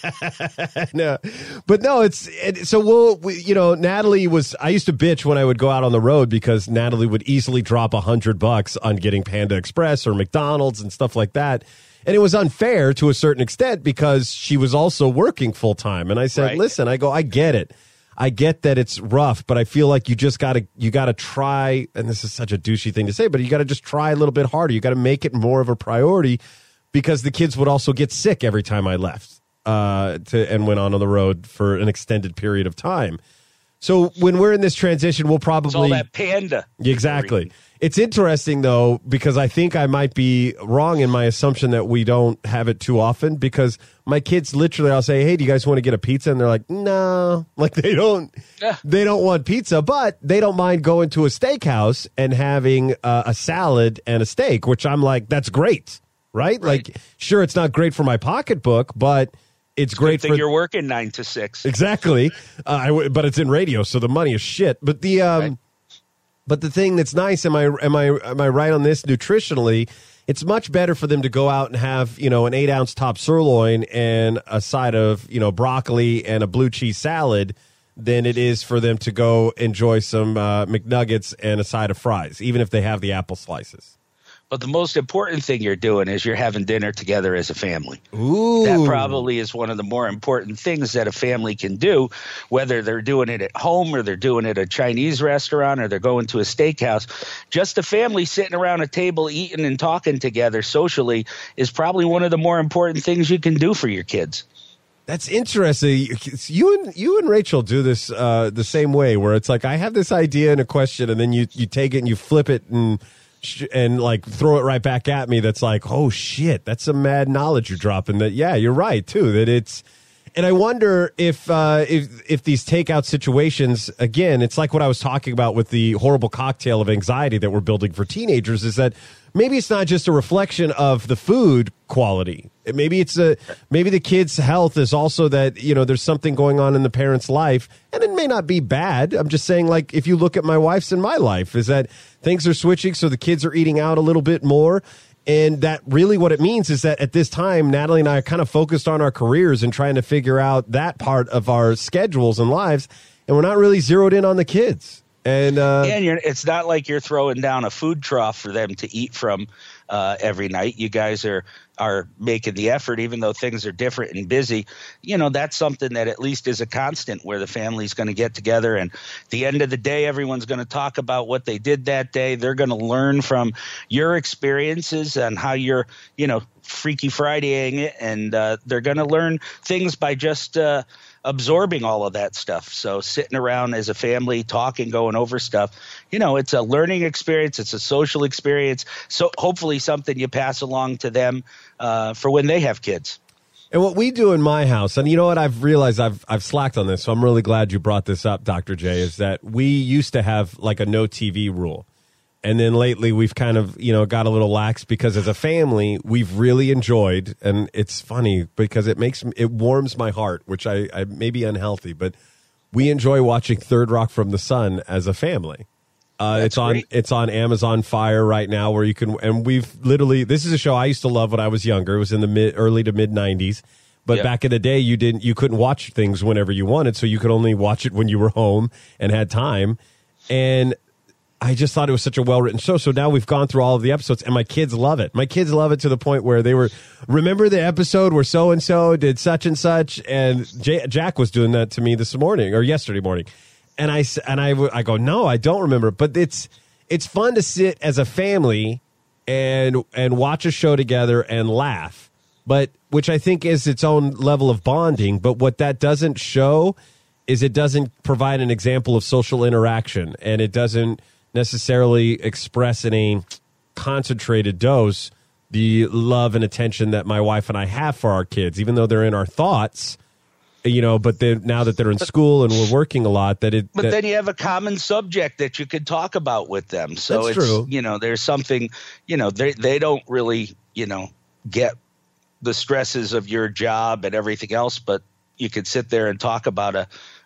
no, but no, it's it, so we'll. We, you know, Natalie was. I used to bitch when I would go out on the road because Natalie would easily drop a hundred bucks on getting Panda Express or McDonald's and stuff like that. And it was unfair to a certain extent because she was also working full time. And I said,
Right.
listen, I go, I get it. I get that it's rough, but I feel like you just got to, you got to try. And this is such a douchey thing to say, but you got to just try a little bit harder. You got to make it more of a priority because the kids would also get sick every time I left uh, to, and went on on the road for an extended period of time. So when we're in this transition, we'll probably
It's all that Panda.
Exactly. It's interesting, though, because I think I might be wrong in my assumption that we don't have it too often because my kids literally, I'll say, hey, do you guys want to get a pizza? And they're like, no, like they don't,
Yeah.
they don't want pizza, but they don't mind going to a steakhouse and having uh, a salad and a steak, which I'm like, that's great, right?
Right.
Like, sure, it's not great for my pocketbook, but it's great
Good
for
thing you're working nine to six.
Exactly. Uh, I w- but it's in radio, so the money is shit. But the um,
Right.
but the thing that's nice, am I am I am I right on this nutritionally? It's much better for them to go out and have, you know, an eight ounce top sirloin and a side of, you know, broccoli and a blue cheese salad than it is for them to go enjoy some uh, McNuggets and a side of fries, even if they have the apple slices.
But the most important thing you're doing is you're having dinner together as a family.
Ooh.
That probably is one of the more important things that a family can do, whether they're doing it at home or they're doing it at a Chinese restaurant or they're going to a steakhouse. Just a family sitting around a table eating and talking together socially is probably one of the more important things you can do for your kids.
That's interesting. You and you and Rachel do this uh, the same way, where it's like I have this idea and a question, and then you you take it and you flip it and sh- and like throw it right back at me. That's like, oh shit, that's some mad knowledge you're dropping. That yeah, you're right too. That it's, and I wonder if uh, if if these takeout situations, again, it's like what I was talking about with the horrible cocktail of anxiety that we're building for teenagers. Is that maybe it's not just a reflection of the food quality. Maybe it's a maybe the kid's health is also that, you know, there's something going on in the parent's life, and it may not be bad. I'm just saying, like, if you look at my wife's and my life, is that things are switching, so the kids are eating out a little bit more. And that really what it means is that at this time, Natalie and I are kind of focused on our careers and trying to figure out that part of our schedules and lives, and we're not really zeroed in on the kids. And uh,
And you're, it's not like you're throwing down a food trough for them to eat from uh, every night. You guys are are making the effort, even though things are different and busy. You know, that's something that at least is a constant where the family's going to get together. And at the end of the day, everyone's going to talk about what they did that day. They're going to learn from your experiences and how you're, you know, Freaky Fridaying it. And uh, they're going to learn things by just uh, – absorbing all of that stuff. So sitting around as a family, talking, going over stuff, you know, it's a learning experience. It's a social experience. So hopefully something you pass along to them uh, for when they have kids.
And what we do in my house, and you know what, I've realized I've I've slacked on this, so I'm really glad you brought this up, Doctor J, is that we used to have like a no T V rule. And then lately we've kind of, you know, got a little lax because as a family, we've really enjoyed, and it's funny because it makes, it warms my heart, which I, I may be unhealthy, but we enjoy watching Third Rock from the Sun as a family. Uh,
That's
it's on,
great.
it's on Amazon Fire right now where you can, and we've literally, this is a show I used to love when I was younger. It was in the mid, early to mid nineties. But
Yep.
back in the day, you didn't, you couldn't watch things whenever you wanted. So you could only watch it when you were home and had time. And I just thought it was such a well-written show. So now we've gone through all of the episodes, and my kids love it. My kids love it to the point where they were, remember the episode where so-and-so did such and such? And J- Jack was doing that to me this morning or yesterday morning. And I, s- and I, w- I go, no, I don't remember. But it's, it's fun to sit as a family and, and watch a show together and laugh, but which I think is its own level of bonding. But what that doesn't show is it doesn't provide an example of social interaction, and it doesn't necessarily express in a concentrated dose the love and attention that my wife and I have for our kids, even though they're in our thoughts, you know, but then now that they're in school and we're working a lot, that it,
But
that,
then you have a common subject that you could talk about with them. So
That's
it's,
true.
you know, there's something, you know, they, they don't really, you know, get the stresses of your job and everything else, but you could sit there and talk about a,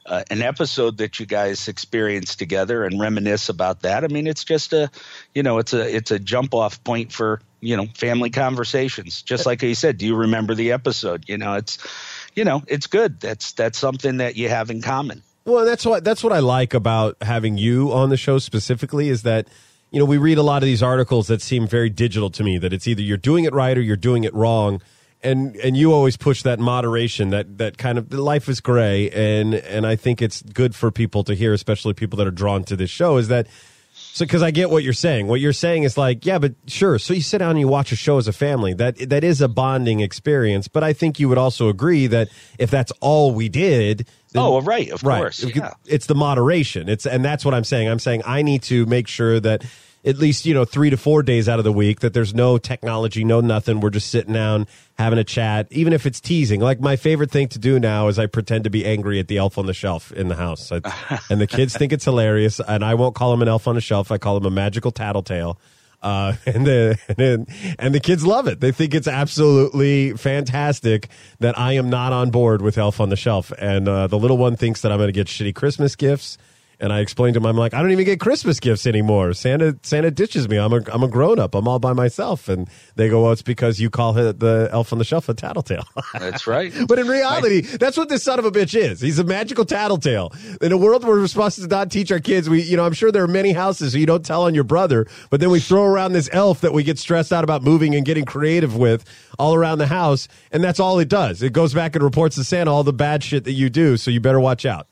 uh, an episode that you guys experience together and reminisce about that. I mean, it's just a, you know, it's a it's a jump off point for, you know, family conversations. Just like you said, do you remember the episode? You know, it's, you know, it's good. That's that's something that you have in common.
Well, that's what that's what I like about having you on the show specifically is that, you know, we read a lot of these articles that seem very digital to me, that it's either you're doing it right or you're doing it wrong. And and you always push that moderation, that that kind of life is gray. And, and I think it's good for people to hear, especially people that are drawn to this show, is that, so because I get what you're saying. What you're saying is like, yeah, but sure. So you sit down and you watch a show as a family. That that is a bonding experience. But I think you would also agree that if that's all we did, then,
oh, right, of
right,
course,
it-
yeah.
it's the moderation. It's and that's what I'm saying. I'm saying I need to make sure that at least, you know, three to four days out of the week that there's no technology, no nothing. We're just sitting down having a chat, even if it's teasing. Like my favorite thing to do now is I pretend to be angry at the elf on the shelf in the house. I, and the kids think it's hilarious. And I won't call him an elf on the shelf. I call him a magical tattletale. Uh, and the and, and the kids love it. They think it's absolutely fantastic that I am not on board with Elf on the Shelf. And uh, the little one thinks that I'm going to get shitty Christmas gifts. And I explained to him, I'm like, I don't even get Christmas gifts anymore. Santa Santa ditches me. I'm a I'm a grown up. I'm all by myself. And they go, well, it's because you call it the Elf on the Shelf a tattletale.
That's right.
But in reality, that's what this son of a bitch is. He's a magical tattletale. In a world where we're supposed to not teach our kids, we, you know, I'm sure there are many houses where you don't tell on your brother, but then we throw around this elf that we get stressed out about moving and getting creative with all around the house. And that's all it does. It goes back and reports to Santa all the bad shit that you do. So you better watch out.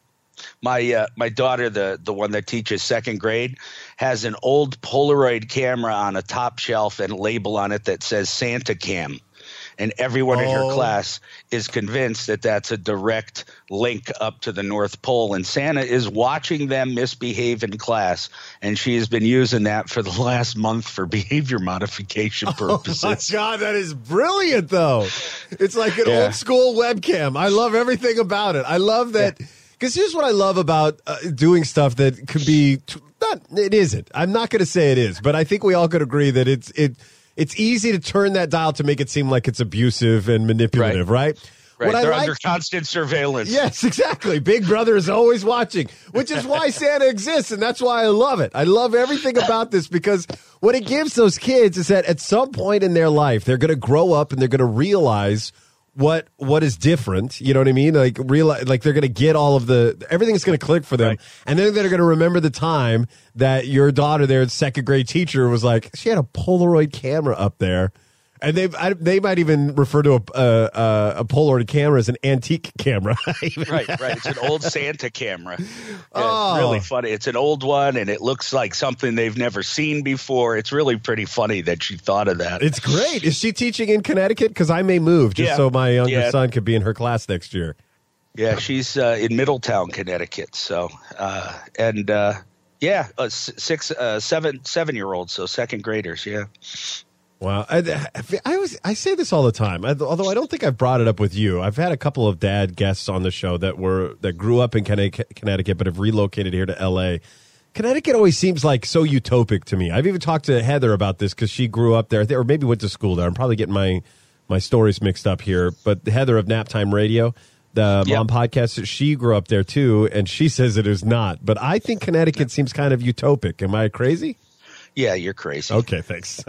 My uh, my daughter, the the one that teaches second grade, has an old Polaroid camera on a top shelf and a label on it that says Santa Cam. And everyone in
Oh.
her class is convinced that that's a direct link up to the North Pole. And Santa is watching them misbehave in class. And she has been using that for the last month for behavior modification purposes.
Oh my God, that is brilliant, though. It's like an
Yeah.
old school webcam. I love everything about it. I love that. Because here's what I love about uh, doing stuff that could be t- not. It isn't. I'm not going to say it is, but I think we all could agree that it's it. It's easy to turn that dial to make it seem like it's abusive and manipulative, right?
Right.
What I
They're
like-
under constant surveillance.
Yes, exactly. Big Brother is always watching, which is why Santa exists, and that's why I love it. I love everything about this because what it gives those kids is that at some point in their life, they're going to grow up and they're going to realize what what is different. You know what I mean? Like realize, like they're going to get all of the everything's going to click for them,
Right.
and then they're going to remember the time that your daughter, their second grade teacher, was like, she had a Polaroid camera up there. And they I, they might even refer to a, a, a Polaroid camera as an antique camera.
Right, right. It's an old Santa camera. Yeah,
Oh.
It's really funny. It's an old one, and it looks like something they've never seen before. It's really pretty funny that she thought of that.
It's great. Is she teaching in Connecticut? Because I may move just
Yeah.
so my younger
Yeah.
son could be in her class next year.
Yeah, she's uh, in Middletown, Connecticut. So, uh, and uh, yeah, uh, s- six, uh, seven, seven-year-olds, so second graders. Yeah.
Wow. I, I, always, I say this all the time, I, although I don't think I've brought it up with you. I've had a couple of dad guests on the show that were that grew up in Connecticut, Connecticut but have relocated here to L A. Connecticut always seems like so utopic to me. I've even talked to Heather about this because she grew up there, or maybe went to school there. I'm probably getting my, my stories mixed up here. But Heather of Naptime Radio, the
Yep.
mom podcast, she grew up there too, and she says it is not. But I think Connecticut seems kind of utopic. Am I crazy?
Yeah, you're crazy.
Okay, thanks.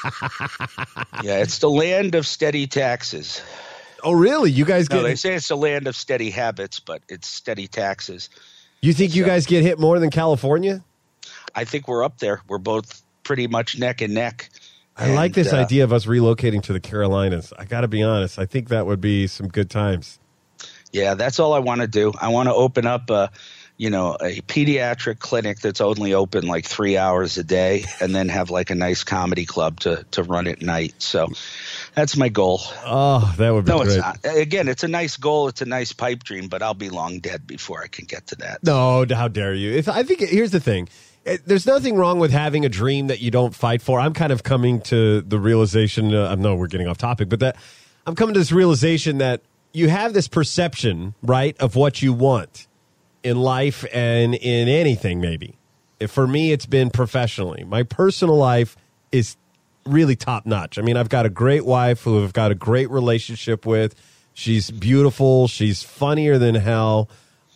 Yeah, it's the land of steady taxes.
Oh, really? You guys
No,
get?
they say it's the land of steady habits, but it's steady taxes.
You think you guys get hit more than California?
I think we're up there. We're both pretty much neck and neck.
I like
And,
this
uh,
idea of us relocating to the Carolinas. I got to be honest. I think that would be some good times.
Yeah, that's all I want to do. I want to open up a, you know, a pediatric clinic that's only open like three hours a day, and then have like a nice comedy club to to run at night. So that's my goal.
Oh, that would be
No,
great.
it's not. Again, it's a nice goal. It's a nice pipe dream, but I'll be long dead before I can get to that.
No, how dare you? If I think here's the thing. Eh, There's nothing wrong with having a dream that you don't fight for. I'm kind of coming to the realization, uh, I know we're getting off topic, but that I'm coming to this realization that you have this perception, right, of what you want in life and in anything maybe. If for me, it's been professionally. My personal life is really top notch. I mean, I've got a great wife who I've got a great relationship with. She's beautiful. She's funnier than hell.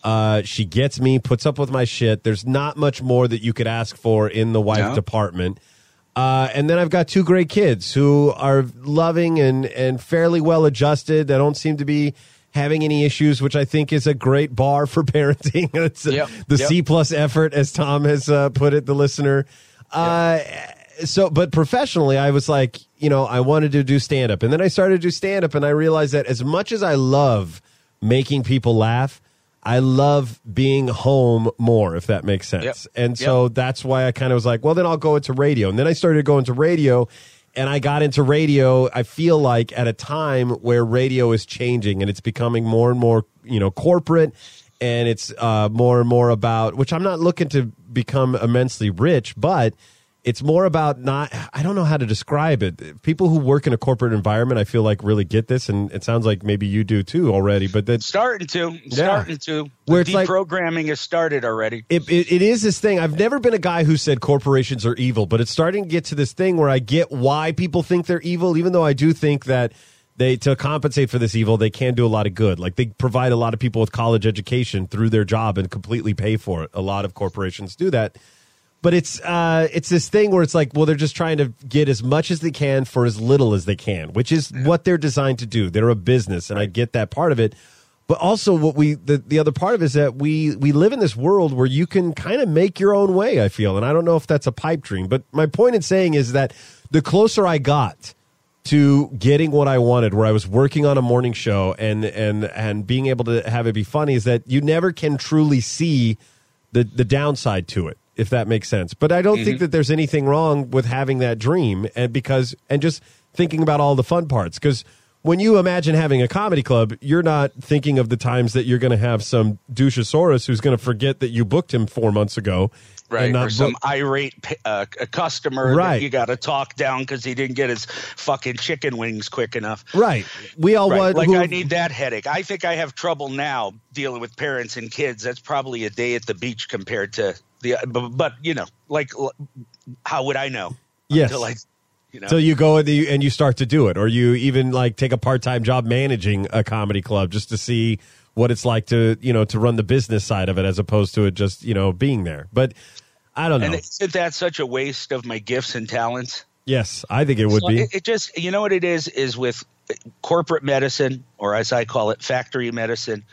Uh, she gets me, puts up with my shit. There's not much more that you could ask for in the wife
No.
department. Uh, and then I've got two great kids who are loving and, and fairly well adjusted. They don't seem to be having any issues, which I think is a great bar for parenting. It's
Yep.
the
Yep.
C plus effort, as Tom has uh, put it, the listener. Uh, so, but professionally, I was like, you know, I wanted to do stand up. And then I started to do stand up, and I realized that as much as I love making people laugh, I love being home more, if that makes sense.
Yep.
And so
Yep.
that's why I kind of was like, well, then I'll go into radio. And then I started going to radio, and I got into radio, I feel like, at a time where radio is changing and it's becoming more and more, you know, corporate, and it's uh, more and more about, which I'm not looking to become immensely rich, but it's more about not, I don't know how to describe it. People who work in a corporate environment, I feel like, really get this, and it sounds like maybe you do too already, but that
Starting to, starting to.
Where
The
it's like-
deprogramming has started already.
It, it, it is this thing. I've never been a guy who said corporations are evil, but it's starting to get to this thing where I get why people think they're evil, even though I do think that they, to compensate for this evil, they can do a lot of good. Like, they provide a lot of people with college education through their job and completely pay for it. A lot of corporations do that. But it's uh, it's this thing where it's like, well, they're just trying to get as much as they can for as little as they can, which is what they're designed to do. They're a business, and I get that part of it. But also, what we the, the other part of it is that we we live in this world where you can kind of make your own way, I feel. And I don't know if that's a pipe dream. But my point in saying is that the closer I got to getting what I wanted, where I was working on a morning show and and and being able to have it be funny, is that you never can truly see the the downside to it, if that makes sense. But I don't
Mm-hmm.
think that there's anything wrong with having that dream, and because and just thinking about all the fun parts. Because when you imagine having a comedy club, you're not thinking of the times that you're going to have some douchosaurus who's going to forget that you booked him four months ago.
Right,
and not
or some
book-
irate pa- uh, a customer
Right.
that you got to talk down because he didn't get his fucking chicken wings quick enough.
Right. We all
Right.
want
Like
who-
I need that headache. I think I have trouble now dealing with parents and kids. That's probably a day at the beach compared to the. But, but you know, like, l- how would I know?
Yes.
Until I, you know.
So you go and you, and you start to do it, or you even like take a part-time job managing a comedy club just to see what it's like to, you know, to run the business side of it as opposed to it just, you know, being there. But I don't know.
and isn't that such a waste of my gifts and talents?
Yes, I think it would
So
be.
It, it just, you know what it is, is with corporate medicine, or as I call it, factory medicine,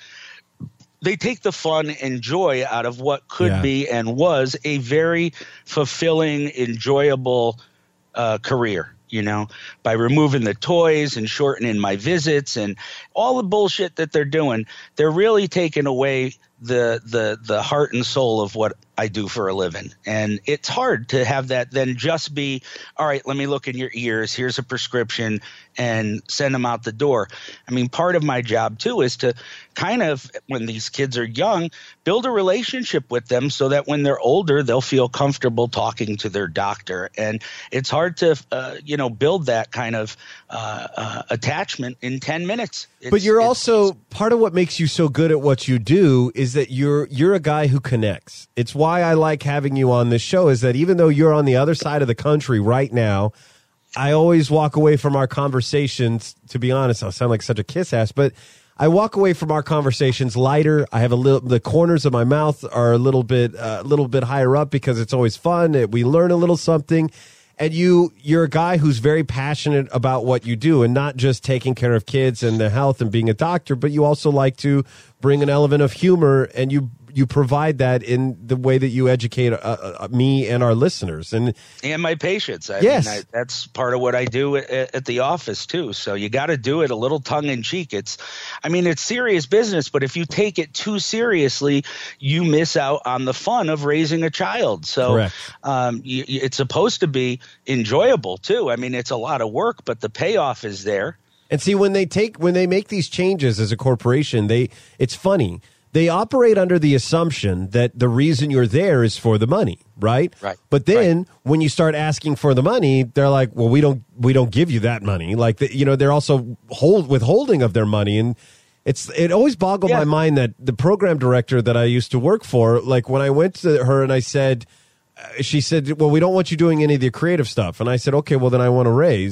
they take the fun and joy out of what could
Yeah.
be and was a very fulfilling, enjoyable uh, career, you know, by removing the toys and shortening my visits and all the bullshit that they're doing. They're really taking away the the the heart and soul of what I do for a living. And it's hard to have that then just be, all right, let me look in your ears, here's a prescription, and send them out the door. I mean, part of my job too is to kind of, when these kids are young, build a relationship with them so that when they're older, they'll feel comfortable talking to their doctor. And it's hard to, uh, you know, build that kind of uh, uh, attachment in ten minutes. It's,
But you're
it's-
also part of what makes you so good at what you do is that you're you're a guy who connects. It's why I like having you on this show, is that even though you're on the other side of the country right now, I always walk away from our conversations, to be honest, I sound like such a kiss ass, but I walk away from our conversations lighter. I have a little, the corners of my mouth are a little bit, a uh, little bit higher up because it's always fun. We learn a little something. And you, you're a guy who's very passionate about what you do, and not just taking care of kids and their health and being a doctor, but you also like to bring an element of humor, and you you provide that in the way that you educate uh, uh, me and our listeners. And
and my patients. I
Yes.
mean, I, that's part of what I do at, at the office too. So you got to do it a little tongue in cheek. It's, I mean, it's serious business, but if you take it too seriously, you miss out on the fun of raising a child. So
Correct.
um, you, you- it's supposed to be enjoyable too. I mean, it's a lot of work, but the payoff is there.
And see, when they take when they make these changes as a corporation, they it's funny. They operate under the assumption that the reason you're there is for the money, right?
Right.
But then when you start asking for the money, they're like, "Well, we don't we don't give you that money." Like, the, you know, they're also hold withholding of their money, and it's it always boggled
Yeah.
my mind that the program director that I used to work for, like when I went to her and I said, uh, she said, "Well, we don't want you doing any of the creative stuff," and I said, "Okay, well then I want to raise."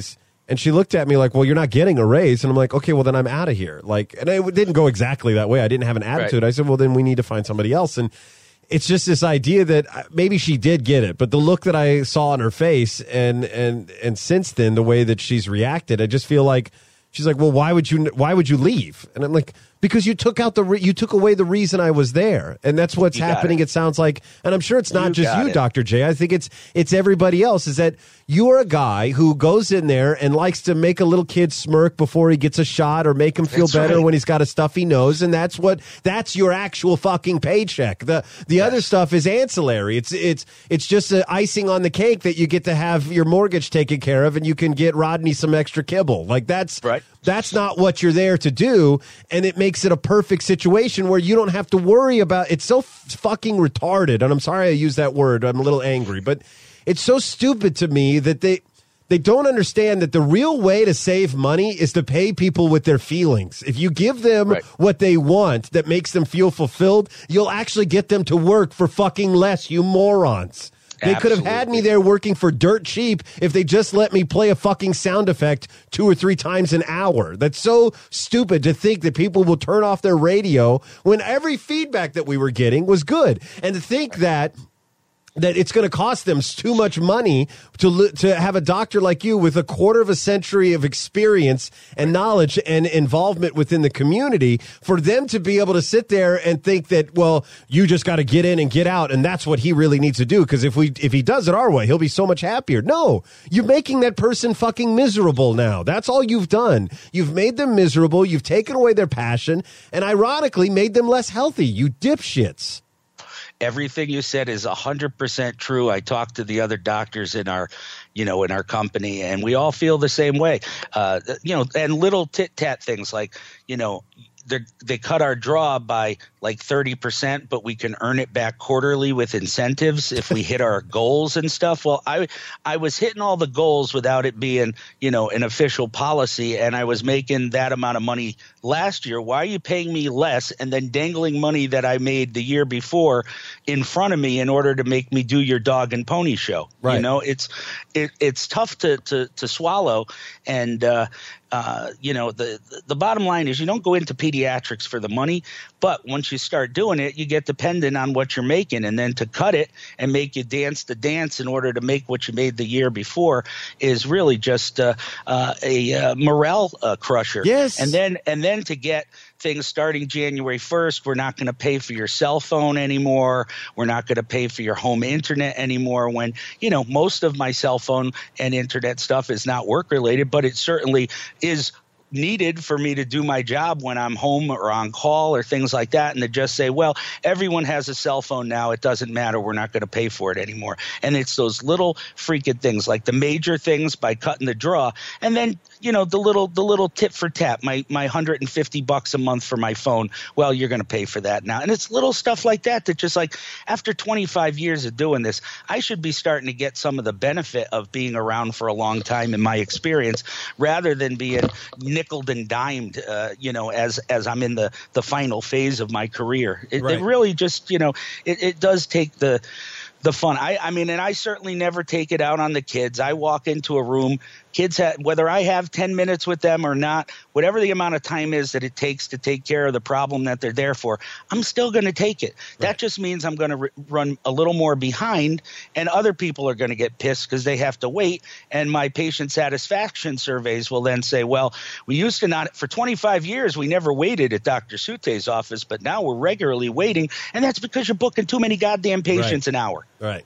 And she looked at me like, well, you're not getting a raise. And I'm like, okay, well, then I'm out of here. Like, and it didn't go exactly that way. I didn't have an attitude.
Right.
I said, well, then we need to find somebody else. And it's just this idea that maybe she did get it, but the look that I saw on her face and, and, and since then, the way that she's reacted, I just feel like she's like, well, why would you, why would you leave? And I'm like, because you took out the, re- you took away the reason I was there. And that's what's
You got
happening. It. it sounds like, and I'm sure it's not
You
just
got
you,
it.
Doctor J. I think it's, it's everybody else, is that you are a guy who goes in there and likes to make a little kid smirk before he gets a shot or make him feel
That's
better
right.
when he's got a stuffy nose. And that's what, that's your actual fucking paycheck. The, the
Yes.
other stuff is ancillary. It's, it's, it's just a icing on the cake that you get to have your mortgage taken care of and you can get Rodney some extra kibble. Like that's,
Right.
that's not what you're there to do. And it makes it a perfect situation where you don't have to worry about, it's so f- fucking retarded. And I'm sorry I use that word. I'm a little angry, but it's so stupid to me that they, they don't understand that the real way to save money is to pay people with their feelings. If you give them
Right.
what they want that makes them feel fulfilled, you'll actually get them to work for fucking less, you morons. They could have had me
Absolutely.
there working for dirt cheap if they just let me play a fucking sound effect two or three times an hour. That's so stupid to think that people will turn off their radio when every feedback that we were getting was good. And to think that that it's going to cost them too much money to li- to have a doctor like you with a quarter of a century of experience and knowledge and involvement within the community, for them to be able to sit there and think that, well, you just got to get in and get out, and that's what he really needs to do, because if we if he does it our way, he'll be so much happier. No, you're making that person fucking miserable now. That's all you've done. You've made them miserable. You've taken away their passion, and ironically made them less healthy. You dipshits.
Everything you said is one hundred percent true. I talked to the other doctors in our, you know, in our company, and we all feel the same way. Uh, you know, and little tit-tat things like, you know, they they cut our draw by like thirty percent, but we can earn it back quarterly with incentives if we hit our goals and stuff. Well, I I was hitting all the goals without it being, you know, an official policy, and I was making that amount of money last year. Why are you paying me less and then dangling money that I made the year before in front of me in order to make me do your dog and pony show?
Right.
You know, it's it, it's tough to to to swallow, and uh, uh, you know, the the bottom line is you don't go into pediatrics for the money, but once you start doing it, you get dependent on what you're making, and then to cut it and make you dance the dance in order to make what you made the year before is really just uh, uh, a uh, morale uh, crusher.
Yes.
and then and then to get things starting January first, we're not going to pay for your cell phone anymore. We're not going to pay for your home internet anymore, when, you know, most of my cell phone and internet stuff is not work related, but it certainly is needed for me to do my job when I'm home or on call or things like that. And to just say, well, everyone has a cell phone now, it doesn't matter, we're not going to pay for it anymore. And it's those little freaking things, like the major things by cutting the draw, and then, you know, the little the little tit for tat, my my one hundred fifty bucks a month for my phone. Well, you're going to pay for that now. And it's little stuff like that that just, like, after twenty-five years of doing this, I should be starting to get some of the benefit of being around for a long time in my experience, rather than being nickeled and dimed, uh, you know, as as I'm in the the final phase of my career. It,
Right.
it really just, you know, it, it does take the the fun. I, I mean, and I certainly never take it out on the kids. I walk into a room, kids, have, whether I have ten minutes with them or not, whatever the amount of time is that it takes to take care of the problem that they're there for, I'm still going to take it. That
Right.
just means I'm going to r- run a little more behind, and other people are going to get pissed because they have to wait. And my patient satisfaction surveys will then say, well, we used to not, for twenty-five years, we never waited at Doctor Sute's office, but now we're regularly waiting. And that's because you're booking too many goddamn patients
Right.
an hour.
Right.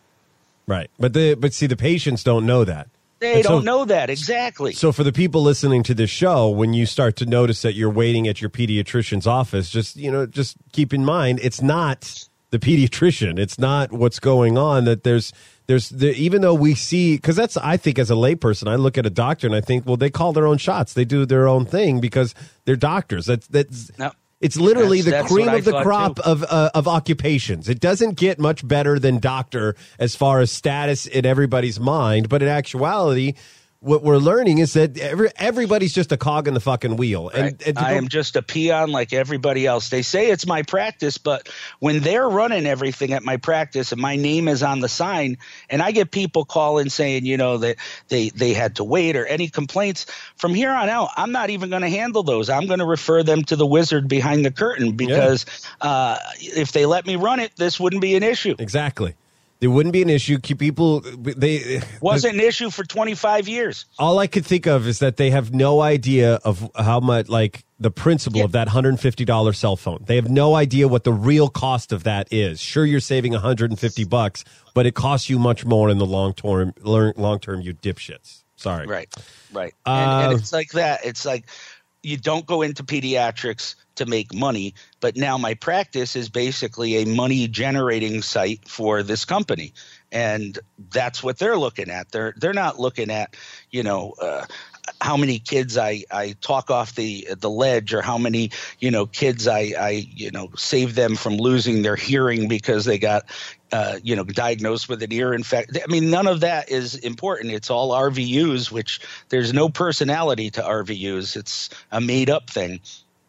Right. But the but see, the patients don't know that.
They
And so-
don't know that. Exactly.
So for the people listening to this show, when you start to notice that you're waiting at your pediatrician's office, just, you know, just keep in mind, it's not the pediatrician. It's not what's going on. That there's, there's, the, even though we see, because that's, I think as a layperson, I look at a doctor and I think, well, they call their own shots. They do their own thing because they're doctors. That's, that's,
No.
it's literally
That's-
the
that's
cream
what I
of the
thought,
crop
too.
of uh, of occupations. It doesn't get much better than doctor as far as status in everybody's mind, but in actuality, what we're learning is that every, everybody's just a cog in the fucking wheel. And,
Right.
and to
I
go-
am just a peon like everybody else. They say it's my practice, but when they're running everything at my practice and my name is on the sign, and I get people calling saying, you know, that they, they had to wait or any complaints, from here on out, I'm not even going to handle those. I'm going to refer them to the wizard behind the curtain because uh, if they let me run it, this wouldn't be an issue.
Exactly. There wouldn't be an issue. Keep people, they
Wasn't an issue for twenty-five years.
all I could think of is that they have no idea of how much, like, the principle
Yeah.
of that one hundred fifty dollars cell phone. They have no idea what the real cost of that is. Sure, you're saving one hundred fifty bucks, but it costs you much more in the long term. Long term, you dipshits. Sorry.
Right, right. and, and
Uh,
it's like that. It's like you don't go into pediatrics to make money, but now my practice is basically a money generating site for this company. And that's what they're looking at. They're they're not looking at, you know, uh, how many kids I, I talk off the the ledge or how many, you know, kids I, I you know, save them from losing their hearing because they got, uh, you know, diagnosed with an ear infection. I mean, none of that is important. It's all R V Us, which there's no personality to R V Us. It's a made up thing.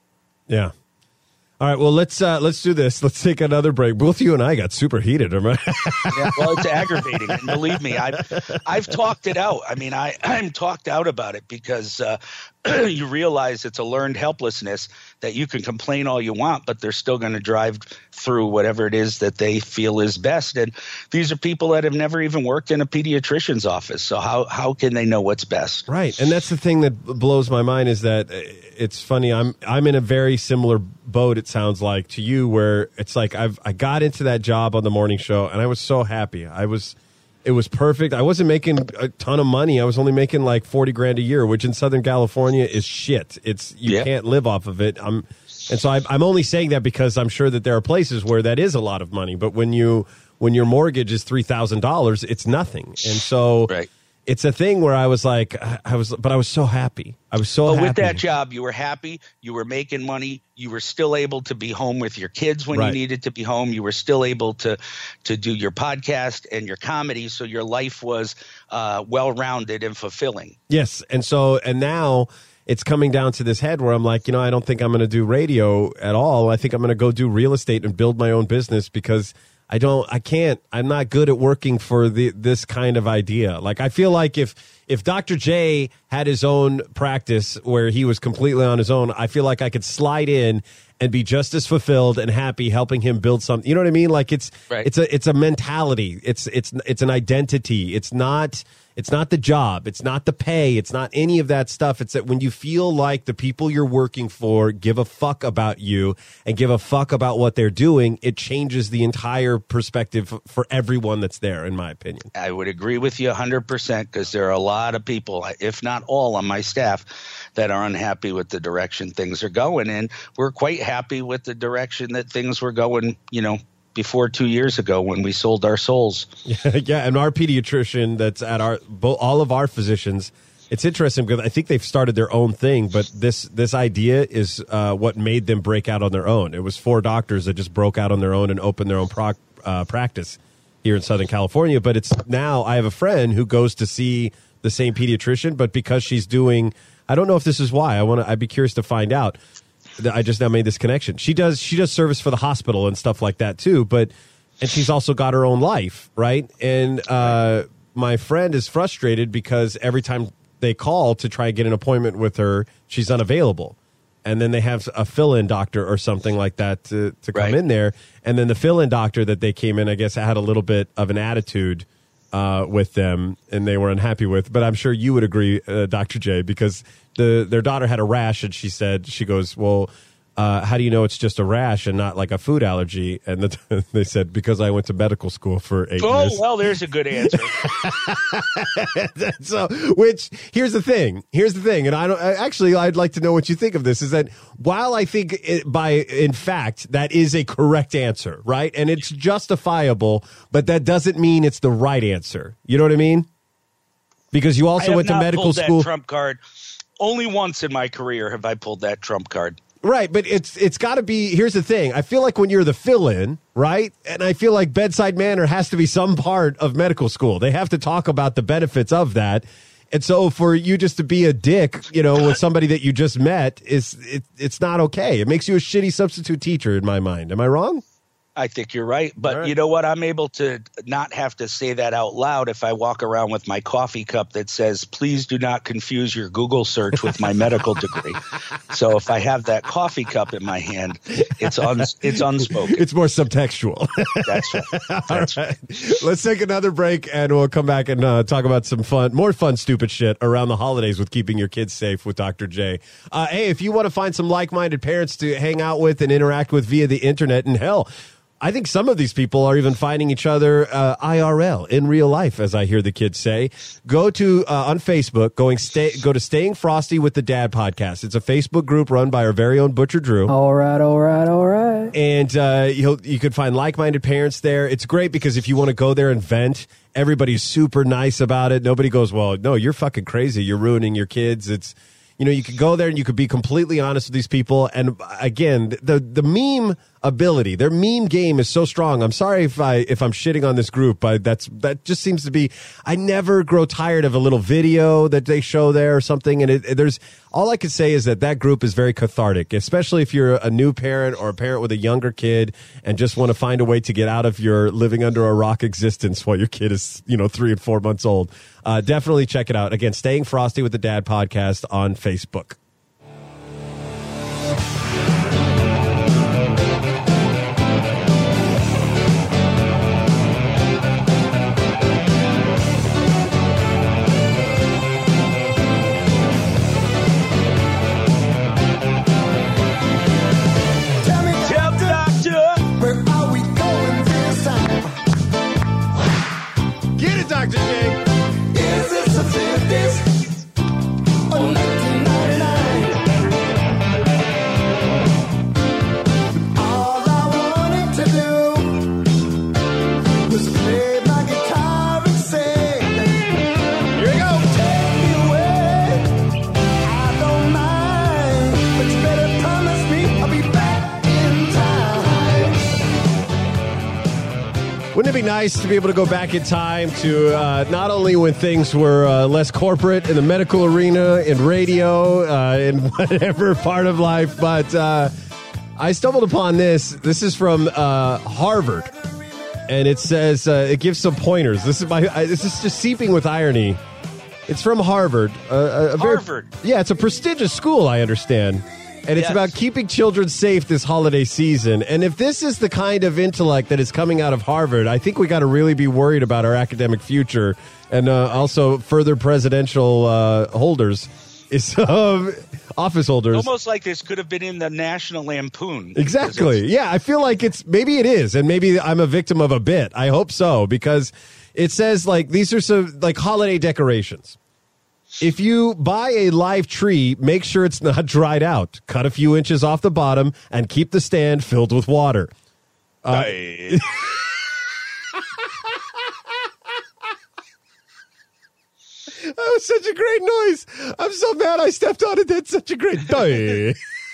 Yeah. All right. Well, let's uh, let's do this. Let's take another break. Both you and I got super heated. Am I?
Yeah, well, it's aggravating, and believe me, I've I've talked it out. I mean, I I'm talked out about it because uh, you realize it's a learned helplessness that you can complain all you want, but they're still going to drive through whatever it is that they feel is best. And these are people that have never even worked in a pediatrician's office, so how how can they know what's best?
Right, and that's the thing that blows my mind is that uh, it's funny. I'm I'm in a very similar boat. It sounds like to you, where it's like I've I got into that job on the morning show, and I was so happy. I was, it was perfect. I wasn't making a ton of money. I was only making like forty grand a year, which in Southern California is shit. It's you
Yeah.
can't live off of it. I'm, and so I, I'm only saying that because I'm sure that there are places where that is a lot of money. But when you when your mortgage is three thousand dollars, it's nothing. And so
Right.
it's a thing where I was like, I I was, but I was so happy. I was so
But
happy.
with that job, you were happy, you were making money, you were still able to be home with your kids when
Right.
you needed to be home, you were still able to to do your podcast and your comedy, so your life was uh, well-rounded and fulfilling.
Yes. And so, and now it's coming down to this head where I'm like, you know, I don't think I'm going to do radio at all. I think I'm going to go do real estate and build my own business because I don't, I can't, I'm not good at working for the, this kind of idea. Like, I feel like if, if Doctor J had his own practice where he was completely on his own, I feel like I could slide in and be just as fulfilled and happy helping him build something. You know what I mean? Like it's,
Right.
it's a, it's a mentality. It's, it's, it's an identity. It's not, it's not the job. It's not the pay. It's not any of that stuff. It's that when you feel like the people you're working for give a fuck about you and give a fuck about what they're doing, it changes the entire perspective for everyone that's there, in my opinion.
I would agree with you one hundred percent because there are a lot of people, if not all, on my staff that are unhappy with the direction things are going. And we're quite happy with the direction that things were going, you know, before two years ago when we sold our souls.
Yeah, and our pediatrician that's at our, bo- all of our physicians, it's interesting because I think they've started their own thing, but this this idea is uh, what made them break out on their own. It was four doctors that just broke out on their own and opened their own proc- uh, practice here in Southern California. But it's now, I have a friend who goes to see the same pediatrician, but because she's doing, I don't know if this is why, I want to, I'd be curious to find out. I just now made this connection. She does she does service for the hospital and stuff like that too, but and she's also got her own life, right? And uh, my friend is frustrated because every time they call to try and get an appointment with her, she's unavailable. And then they have a fill-in doctor or something like that to, to come
Right.
in there. And then the fill-in doctor that they came in, I guess, had a little bit of an attitude uh, with them and they were unhappy with. But I'm sure you would agree, uh, Doctor J, because the their daughter had a rash and she said, she goes, well, uh, how do you know it's just a rash and not like a food allergy? And the, they said, because I went to medical school for eight
Oh,
years.
well, there's a good answer.
So, which here's the thing. Here's the thing, and I don't I, actually. I'd like to know what you think of this. Is that while I think it, by in fact that is a correct answer, right, and it's justifiable, but that doesn't mean it's the right answer. You know what I mean? Because you
I
also
have
went to
not
medical
pulled
school.
That trump card. Only once in my career have I pulled that trump card.
Right, but it's it's got to be. Here's the thing. I feel like when you're the fill-in, right, and I feel like bedside manner has to be some part of medical school. They have to talk about the benefits of that. And so for you just to be a dick, you know, with somebody that you just met is it, it's not okay. It makes you a shitty substitute teacher in my mind. Am I wrong?
I think you're right. But
All right.
you know what? I'm able to not have to say that out loud if I walk around with my coffee cup that says, please do not confuse your Google search with my medical degree. So if I have that coffee cup in my hand, it's un- it's unspoken.
It's more subtextual.
That's right. That's
All right. Let's take another break and we'll come back and uh, talk about some fun, more fun, stupid shit around the holidays with keeping your kids safe with Doctor J. Uh, hey, if you want to find some like-minded parents to hang out with and interact with via the internet, and hell, I think some of these people are even finding each other uh, I R L, in real life, as I hear the kids say. Go to, uh, on Facebook, going stay, go to Staying Frosty with the Dad podcast. It's a Facebook group run by our very own Butcher Drew.
All right, all right, all right.
And uh, you'll, you can find like-minded parents there. It's great because if you want to go there and vent, everybody's super nice about it. Nobody goes, well, no, you're fucking crazy. You're ruining your kids. It's, you know, you could go there and you could be completely honest with these people. And again, the the meme ability, their meme game is so strong. I'm sorry if I if I'm shitting on this group, but that's that just seems to be. I never grow tired of a little video that they show there or something. And it, it, there's all I could say is that that group is very cathartic, especially if you're a new parent or a parent with a younger kid and just want to find a way to get out of your living under a rock existence while your kid is, you know, three and four months old. Uh, definitely check it out. Again, Staying Frosty with the Dad podcast on Facebook.
Tell me,
Tell doctor.
where are we going this time?
Get it, Doctor J.
Is this the fifties or nineteen ninety-nine? All I wanted to do was play my guitar and sing.
Here we go.
Take me away, I don't mind, but you better promise me I'll be back in time.
Wouldn't it be nice to be able to go back in time to uh, not only when things were uh, less corporate in the medical arena, in radio, uh, in whatever part of life, but uh, I stumbled upon this. This is from uh, Harvard, and it says uh, it gives some pointers. This is my. I, this is just seeping with irony. It's from Harvard. Uh, a, a very-
Harvard.
yeah, it's a prestigious school, I understand. And it's
Yes.
about keeping children safe this holiday season. And if this is the kind of intellect that is coming out of Harvard, I think we got to really be worried about our academic future and uh, also further presidential uh, holders, is um, office holders.
Almost like this could have been in the National Lampoon.
Exactly. Yeah, I feel like it's maybe it is, and maybe I'm a victim of a bit. I hope so, because it says like these are some like holiday decorations. If you buy a live tree, make sure it's not dried out. Cut a few inches off the bottom and keep the stand filled with water. Uh,
Hey.
That was such a great noise. I'm so mad I stepped on it. That's such a great noise.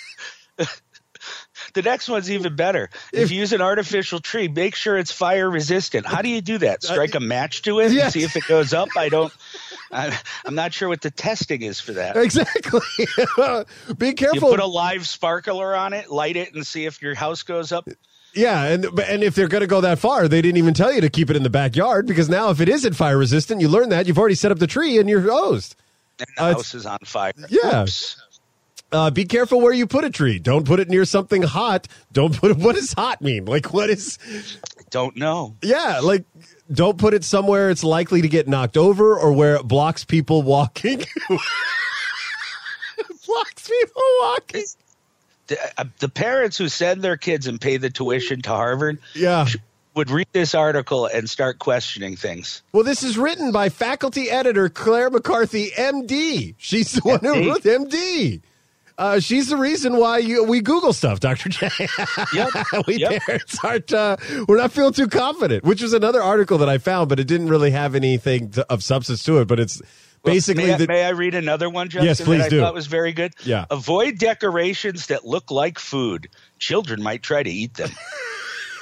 The next one's even better. If you use an artificial tree, make sure it's fire resistant. How do you do that? Strike a match to it and
Yes.
see if it goes up? I don't. I, I'm not sure what the testing is for that.
Exactly. Be
You
careful.
put a live sparkler on it, light it, and see if your house goes up.
Yeah, and and if they're going to go that far, they didn't even tell you to keep it in the backyard, because now if it isn't fire resistant, you learn that you've already set up the tree and you're hosed.
And the
Uh, it's-
house is on fire.
Yeah.
Oops.
Uh, be careful where you put a tree. Don't put it near something hot. Don't put it. What does hot mean? Like, what is?
Don't know.
Yeah, like, don't put it somewhere it's likely to get knocked over or where it blocks people walking. Blocks people walking.
The, uh, the parents who send their kids and pay the tuition to Harvard
Yeah.
would read this article and start questioning things.
Well, this is written by faculty editor Claire McCarthy, M D. She's the one who
M D?
wrote M D. Uh, she's the reason why you, we Google stuff, Doctor J.
Yep.
we
Yep.
parents aren't, uh, we're not feeling too confident, which was another article that I found, but it didn't really have anything to, of substance to it. But it's
Well,
basically
may, I,
the,
may I read another one, Justin?
Yes, please
that I
do.
thought was very good.
Yeah.
Avoid decorations that look like food. Children might try to eat them.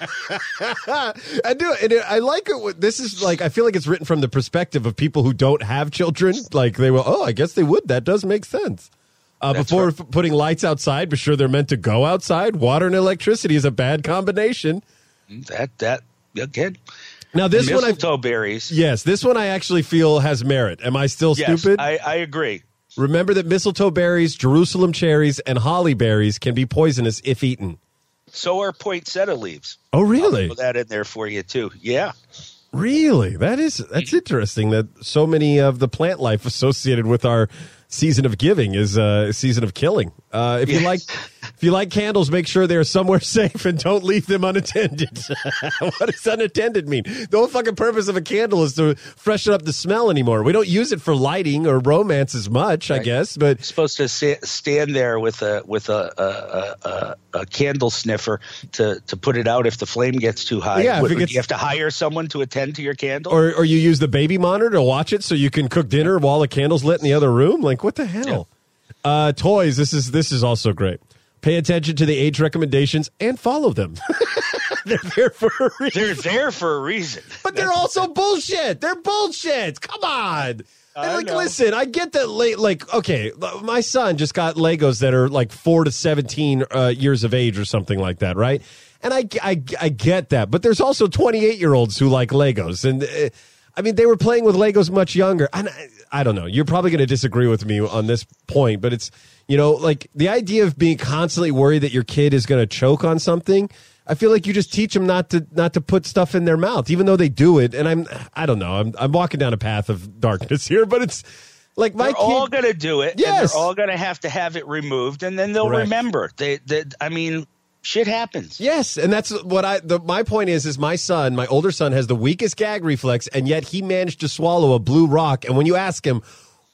I do, and it, I like it. This is like I feel like it's written from the perspective of people who don't have children. Like they will, oh, I guess they would. That does make sense. Uh, before
right.
f- putting lights outside, be sure they're meant to go outside. Water and electricity is a bad combination.
That that again.
Now this one, I
Mistletoe berries.
yes, this one I actually feel has merit. Am I still
Yes,
stupid?
I, I agree.
Remember that mistletoe berries, Jerusalem cherries, and holly berries can be poisonous if eaten.
So are poinsettia leaves.
Oh, really?
I'll put that in there for you too. Yeah.
Really? That is that's interesting that so many of the plant life associated with our season of giving is uh, a season of killing. Uh, if you
Yes.
like if you like candles, make sure they're somewhere safe and don't leave them unattended. What does unattended mean? The whole fucking purpose of a candle is to freshen up the smell anymore. We don't use it for lighting or romance as much, I
Right.
guess, but
Supposed to sa- stand there with a with a a, a, a a candle sniffer to to put it out if the flame gets too high.
Yeah, if
What,
it
do
gets-
you have to hire someone to attend to your candle?
or or you use the baby monitor to watch it so you can cook dinner while the candle's lit in the other room. Like what the hell? Uh, toys. This is this is also great. Pay attention to the age recommendations and follow them. They're there for a reason.
They're there for a reason.
But they're also bullshit. They're bullshit. Come on. And
I
like,
know.
listen, I get that late. Like, okay, my son just got Legos that are like four to seventeen uh, years of age or something like that, right? And I, I, I get that. But there's also twenty-eight year olds who like Legos. And uh, I mean, they were playing with Legos much younger. And I, I don't know. You're probably going to disagree with me on this point, but it's, you know, like the idea of being constantly worried that your kid is going to choke on something. I feel like you just teach them not to not to put stuff in their mouth, even though they do it. And I'm I don't know. I'm I'm walking down a path of darkness here, but it's like my
They're
kid.
all going to do it. And
Yes.
they're all going to have to have it removed, and then they'll
Correct.
remember. They, they, I mean, shit happens.
Yes, and that's what I. The, my point is, is my son, my older son, has the weakest gag reflex, and yet he managed to swallow a blue rock. And when you ask him,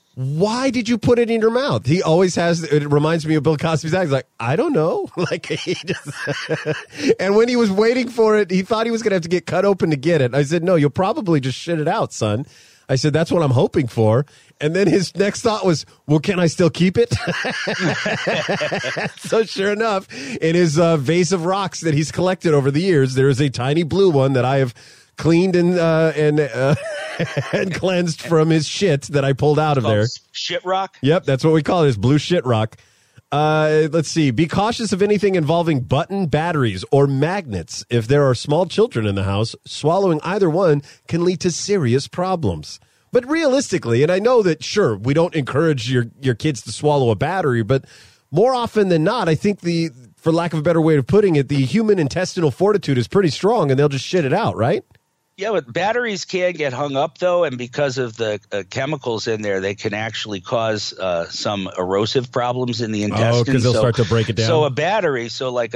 why did you put it in your mouth? He always has. It reminds me of Bill Cosby's act. He's like, I don't know. Like he just. And when he was waiting for it, he thought he was going to have to get cut open to get it. I said, no, you'll probably just shit it out, son. I said, that's what I'm hoping for. And then his next thought was, well, can I still keep it? So sure enough, in his uh, vase of rocks that he's collected over the years, there is a tiny blue one that I have cleaned and uh, and uh, and cleansed from his shit that I pulled out of there.
Shit rock.
Yep, that's what we call it, is blue shit rock. Uh, let's see. Be cautious of anything involving button batteries or magnets. If there are small children in the house, swallowing either one can lead to serious problems. But realistically, and I know that, sure, we don't encourage your, your kids to swallow a battery, but more often than not, I think the, for lack of a better way of putting it, the human intestinal fortitude is pretty strong and they'll just shit it out, right?
Yeah, but batteries can get hung up, though, and because of the uh, chemicals in there, they can actually cause uh, some erosive problems in the intestine.
Oh, because they'll
So-
start to break it down.
So a battery, so like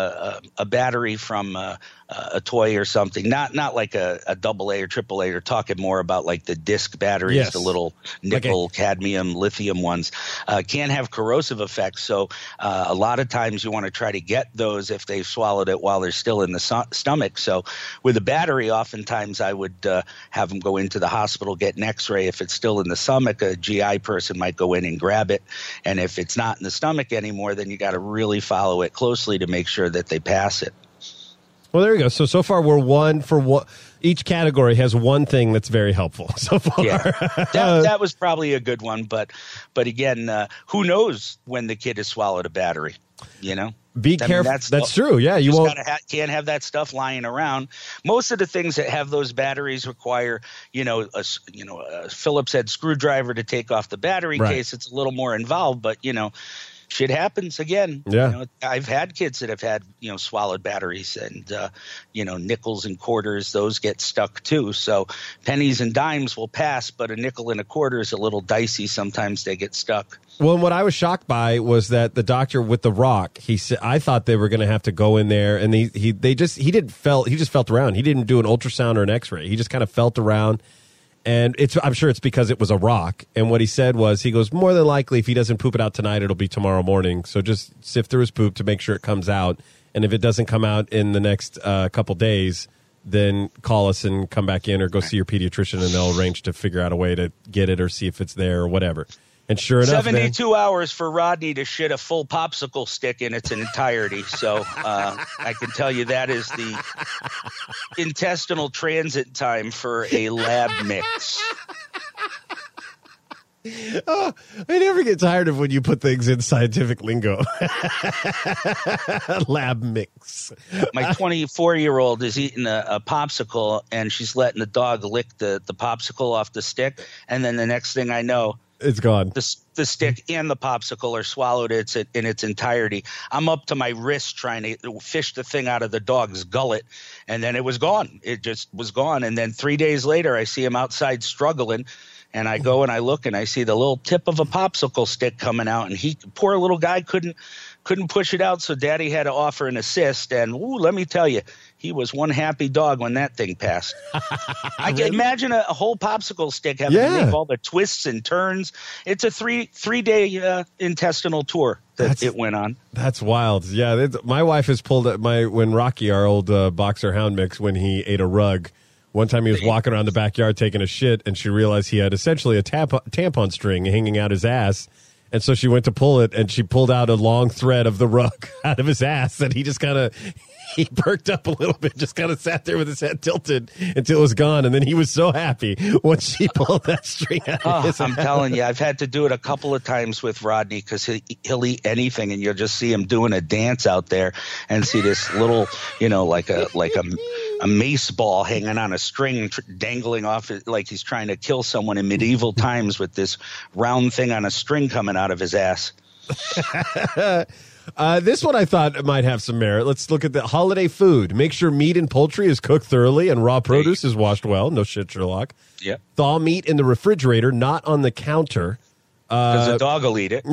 a a, a battery from uh, a toy or something, not not like a, a double A or triple A. You're talking more about like the disc batteries,
Yes.
the little nickel, cadmium, lithium ones, uh, can have corrosive effects. So uh, a lot of times you want to try to get those if they've swallowed it while they're still in the so- stomach. So with a battery, oftentimes I would uh, have them go into the hospital, get an X-ray. If it's still in the stomach, a G I person might go in and grab it. And if it's not in the stomach anymore, then you got to really follow it closely to make sure that they pass it.
Well, there you go. So, so far we're one for one. Each category has one thing that's very helpful so far.
Yeah, that, that was probably a good one. But but again, uh, who knows when the kid has swallowed a battery, you know?
Be
I mean,
careful.
that's
that's
the-
true. Yeah, you
just
won't.
gotta ha- can't have that stuff lying around. Most of the things that have those batteries require, you know, a s- you know a Phillips head screwdriver to take off the battery
Right.
case. It's a little more involved, but you know, shit happens again.
Yeah.
You know, I've had kids that have had you know swallowed batteries, and uh, you know nickels and quarters. Those get stuck too. So pennies and dimes will pass, but a nickel and a quarter is a little dicey. Sometimes they get stuck.
Well, what I was shocked by was that the doctor with the rock, he said, I thought they were going to have to go in there, and he, he they just he did felt he just felt around. He didn't do an ultrasound or an X-ray. He just kind of felt around, and it's I'm sure it's because it was a rock. And what he said was, he goes, more than likely, if he doesn't poop it out tonight, it'll be tomorrow morning. So just sift through his poop to make sure it comes out, and if it doesn't come out in the next uh, couple days, then call us and come back in, or go see your pediatrician, and they'll arrange to figure out a way to get it or see if it's there or whatever. And sure enough, man,
seventy-two hours for Rodney to shit a full popsicle stick in its entirety. So uh, I can tell you that is the intestinal transit time for a lab mix.
Oh, I never get tired of when you put things in scientific lingo. Lab mix.
My twenty-four-year-old is eating a, a popsicle, and she's letting the dog lick the, the popsicle off the stick. And then the next thing I know,
It's gone.
the, the stick and the popsicle are swallowed its, in its entirety. I'm up to my wrist trying to fish the thing out of the dog's gullet, and then it was gone. It just was gone. And then three days later, I see him outside struggling. And I go and I look and I see the little tip of a popsicle stick coming out, and he, poor little guy, couldn't couldn't push it out. So Daddy had to offer an assist. And ooh, let me tell you, he was one happy dog when that thing passed. I can imagine a, a whole popsicle stick having
Yeah.
to make all the twists and turns. It's a three three day uh, intestinal tour that
That's-
it went on.
That's wild. Yeah, that's, my wife has pulled at my when Rocky, our old uh, boxer hound mix, when he ate a rug. One time he was walking around the backyard taking a shit, and she realized he had essentially a tamp- tampon string hanging out his ass. And so she went to pull it, and she pulled out a long thread of the rug out of his ass, and he just kind of he perked up a little bit, just kind of sat there with his head tilted until it was gone. And then he was so happy when she pulled that string out of
Oh,
his
I'm
ass.
telling you, I've had to do it a couple of times with Rodney because he, he'll eat anything, and you'll just see him doing a dance out there and see this little, you know, like a like a, a mace ball hanging on a string, tr- dangling off it, like he's trying to kill someone in medieval times with this round thing on a string coming out of his ass.
Uh, this one I thought might have some merit. Let's look at the holiday food. Make sure meat and poultry is cooked thoroughly and raw produce is washed well. No shit, Sherlock.
Yep.
Thaw meat in the refrigerator, not on the counter.
Because the dog will eat it.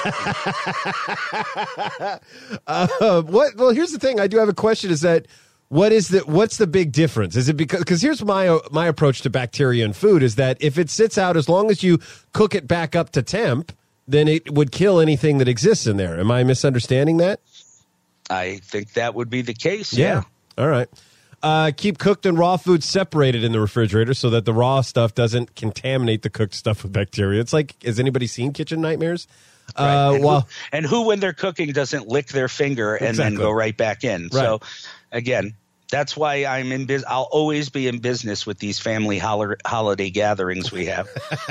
Uh, what? Well, here's the thing. I do have a question. Is that what is the what's the big difference? Is it because because here's my my approach to bacteria in food is that if it sits out, as long as you cook it back up to temp, then it would kill anything that exists in there. Am I misunderstanding that?
I think that would be the case. Yeah.
All right. Uh, keep cooked and raw food separated in the refrigerator so that the raw stuff doesn't contaminate the cooked stuff with bacteria. It's like, has anybody seen Kitchen Nightmares?
Right.
Uh,
and,
well,
who, and who, when they're cooking, doesn't lick their finger and
Exactly.
then go right back in?
Right.
So, again, that's why I'm in business. I'll always be in business with these family hol- holiday gatherings we have.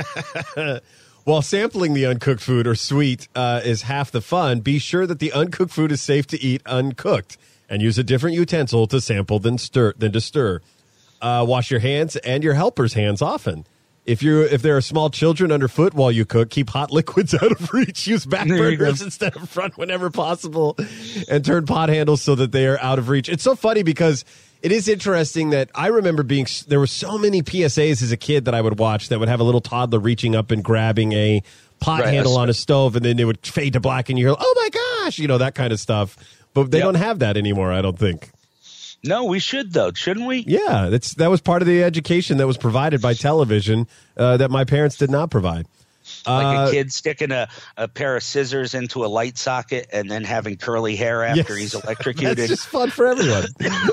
while sampling the uncooked food or sweet uh, is half the fun, be sure that the uncooked food is safe to eat uncooked, and use a different utensil to sample than stir than to stir. Uh, wash your hands and your helpers' hands often. If you if there are small children underfoot while you cook, keep hot liquids out of reach. Use back
There you
burners
go.
instead of front whenever possible, and turn pot handles so that they are out of reach. It's so funny because it is interesting that I remember being there were so many P S As as a kid that I would watch that would have a little toddler reaching up and grabbing a pot
Right,
handle
that's
on a stove, and then it would fade to black, and you hear, "Oh my gosh," you know, that kind of stuff. But they
Yep.
don't have that anymore, I don't think.
No, we should, though, shouldn't we?
Yeah, that's that was part of the education that was provided by television uh, that my parents did not provide.
Like
Uh,
a kid sticking a, a pair of scissors into a light socket and then having curly hair after
yes.
he's electrocuted.
That's just fun for everyone.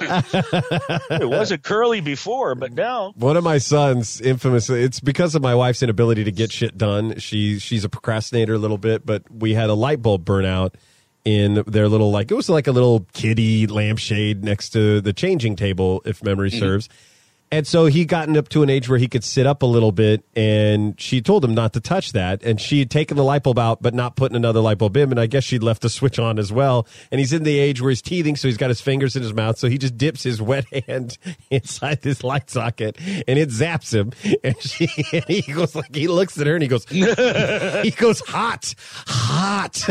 It wasn't curly before, but now.
One of my sons, infamously, it's because of my wife's inability to get shit done. She she's a procrastinator a little bit, but we had a light bulb burn out in their little, like, it was like a little kiddie lampshade next to the changing table, if memory serves. And so he gotten up to an age where he could sit up a little bit, and she told him not to touch that. And she had taken the light bulb out, but not putting another light bulb in. And I guess she'd left the switch on as well. And he's in the age where he's teething, so he's got his fingers in his mouth. So he just dips his wet hand inside this light socket, and it zaps him. And, she, and he goes like, he looks at her and he goes, he goes, hot, hot.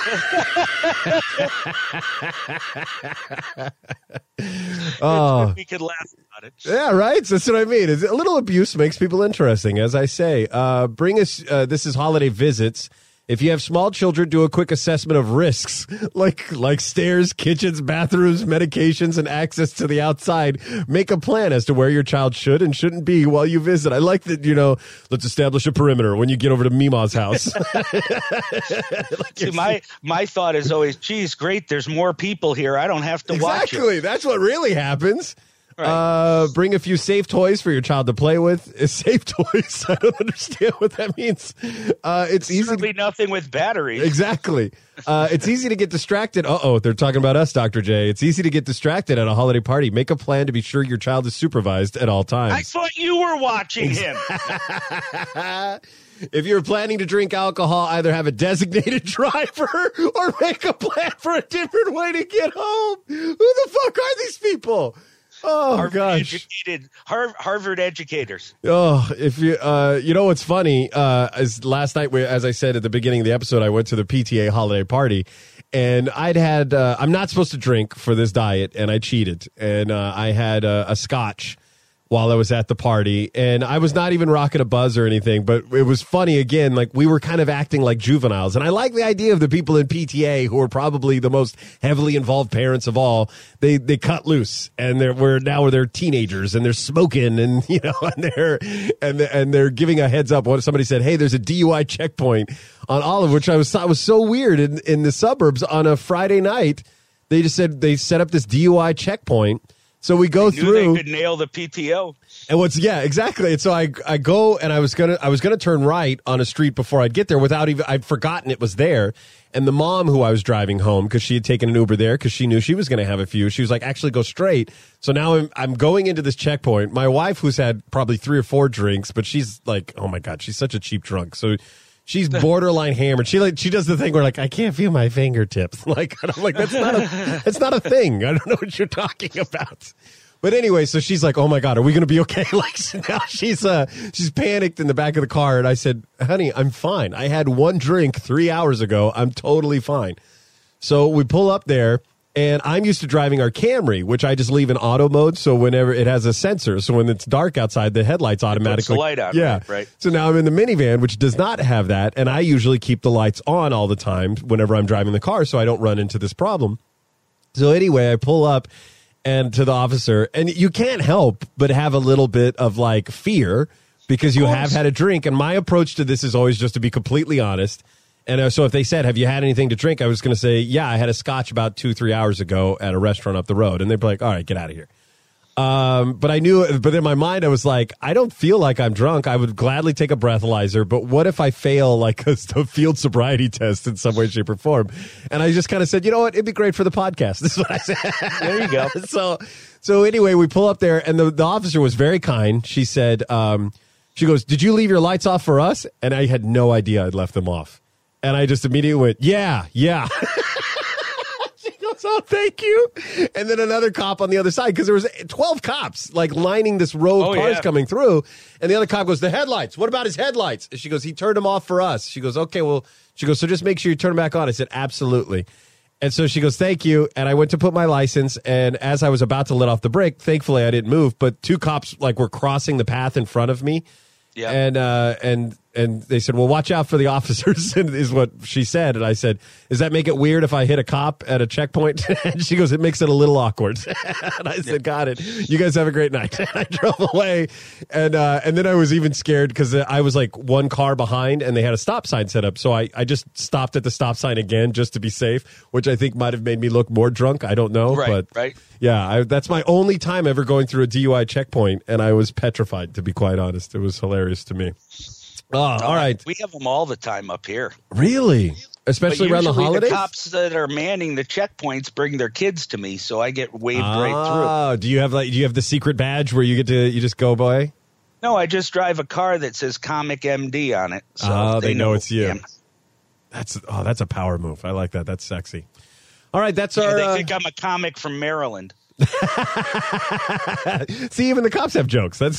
Oh.
We could laugh about it.
Yeah, right. That's what I mean. It's, a little abuse makes people interesting, as I say. Uh, bring us. Uh, this is holiday visits. If you have small children, do a quick assessment of risks, like like stairs, kitchens, bathrooms, medications, and access to the outside. Make a plan as to where your child should and shouldn't be while you visit. I like that. You know, let's establish a perimeter when you get over to Mima's house. Like
See,
it's-
my, my thought is always, geez, great, there's more people here. I don't have to watch it.
Exactly. That's what really happens.
Right.
Uh, bring a few safe toys for your child to play with. Uh, Safe toys. I don't understand what that means. Uh, it's easy.
Certainly
To,
nothing with batteries.
exactly. Uh, it's easy to get distracted. Uh oh, they're talking about us, Doctor J. It's easy to get distracted at a holiday party. Make a plan to be sure your child is supervised at all times.
I thought you were watching him.
If you're planning to drink alcohol, either have a designated driver or make a plan for a different way to get home. Who the fuck are these people? Oh,
Harvard
gosh.
educated Har- Harvard educators.
Oh, if you, uh, you know what's funny? Uh, as last night, we, as I said at the beginning of the episode, I went to the P T A holiday party, and I'd had. Uh, I'm not supposed to drink for this diet, and I cheated, and uh, I had uh, a scotch while I was at the party, and I was not even rocking a buzz or anything, but it was funny again. Like, we were kind of acting like juveniles, and I like the idea of the people in P T A who are probably the most heavily involved parents of all. They they cut loose, and they're we're now they're teenagers, and they're smoking, and you know, and they're and and they're giving a heads up. What somebody said, hey, there's a D U I checkpoint on Olive, which I was thought was so weird in in the suburbs on a Friday night. They just said they set up this D U I checkpoint. So we go
Knew
through.
they could nail the P T O.
And what's yeah, exactly. And so I I go and I was gonna I was gonna turn right on a street before I'd get there without even I'd forgotten it was there. And the mom who I was driving home, because she had taken an Uber there because she knew she was gonna have a few, she was like, actually go straight. So now I'm I'm going into this checkpoint. My wife, who's had probably three or four drinks, but she's like, oh my God, she's such a cheap drunk. So she's borderline hammered. She like she does the thing where like I can't feel my fingertips. Like I'm like that's not a that's not a thing. I don't know what you're talking about. But anyway, so she's like, "Oh my God, are we going to be okay?" Like so now she's uh she's panicked in the back of the car, and I said, "Honey, I'm fine. I had one drink three hours ago. I'm totally fine." So we pull up there, and I'm used to driving our Camry, which I just leave in auto mode. So whenever it has a sensor, so when it's dark outside, the headlights automatically
the light on,
Yeah,
right, right.
So now I'm in the minivan, which does not have that, and I usually keep the lights on all the time whenever I'm driving the car, so I don't run into this problem. So anyway, I pull up. And to the officer, and you can't help but have a little bit of like fear because you have had a drink. And my approach to this is always just to be completely honest. And uh, so if they said, have you had anything to drink? I was going to say, yeah, I had a scotch about two, three hours ago at a restaurant up the road. And they'd be like, all right, get out of here. Um, but I knew, but in my mind, I was like, I don't feel like I'm drunk. I would gladly take a breathalyzer, but what if I fail like a, a field sobriety test in some way, shape, or form? And I just kind of said, you know what? It'd be great for the podcast. This is what I said.
There you go.
so, so anyway, we pull up there, and the, the officer was very kind. She said, um, she goes, "Did you leave your lights off for us?" And I had no idea I'd left them off. And I just immediately went, yeah, yeah. Oh, thank you. And then another cop on the other side, because there was twelve cops like lining this row of
Oh,
cars
yeah.
coming through. And the other cop goes, the headlights. What about his headlights? And she goes, he turned them off for us. She goes, okay, well, she goes, so just make sure you turn them back on. I said, absolutely. And so she goes, thank you. And I went to put my license. And as I was about to let off the brake, thankfully I didn't move. But two cops like were crossing the path in front of me.
Yeah.
And uh, and and they said, well, watch out for the officers, is what she said. And I said, does that make it weird if I hit a cop at a checkpoint? And she goes, it makes it a little awkward. And I said, got it. You guys have a great night. And I drove away. And uh, and then I was even scared because I was like one car behind and they had a stop sign set up. So I, I just stopped at the stop sign again just to be safe, which I think might have made me look more drunk. I don't know.
Right,
but
right.
Yeah, I, that's my only time ever going through a D U I checkpoint. And I was petrified, to be quite honest. It was hilarious to me. Oh, all right.
We have them all the time up here.
Really? Especially
But
around the
usually
holidays?
The cops that are manning the checkpoints bring their kids to me, so I get waved right
Oh, do you have like do you have the secret badge where you get to you just go by?
through. No, I just drive a car that says Comic M D on it. So
Oh, they know it's you.
yeah.
That's oh, that's a power move. I like that. That's sexy. All right, that's
Yeah,
our.
they
uh,
think I'm a comic from Maryland.
See, even the cops have jokes. That's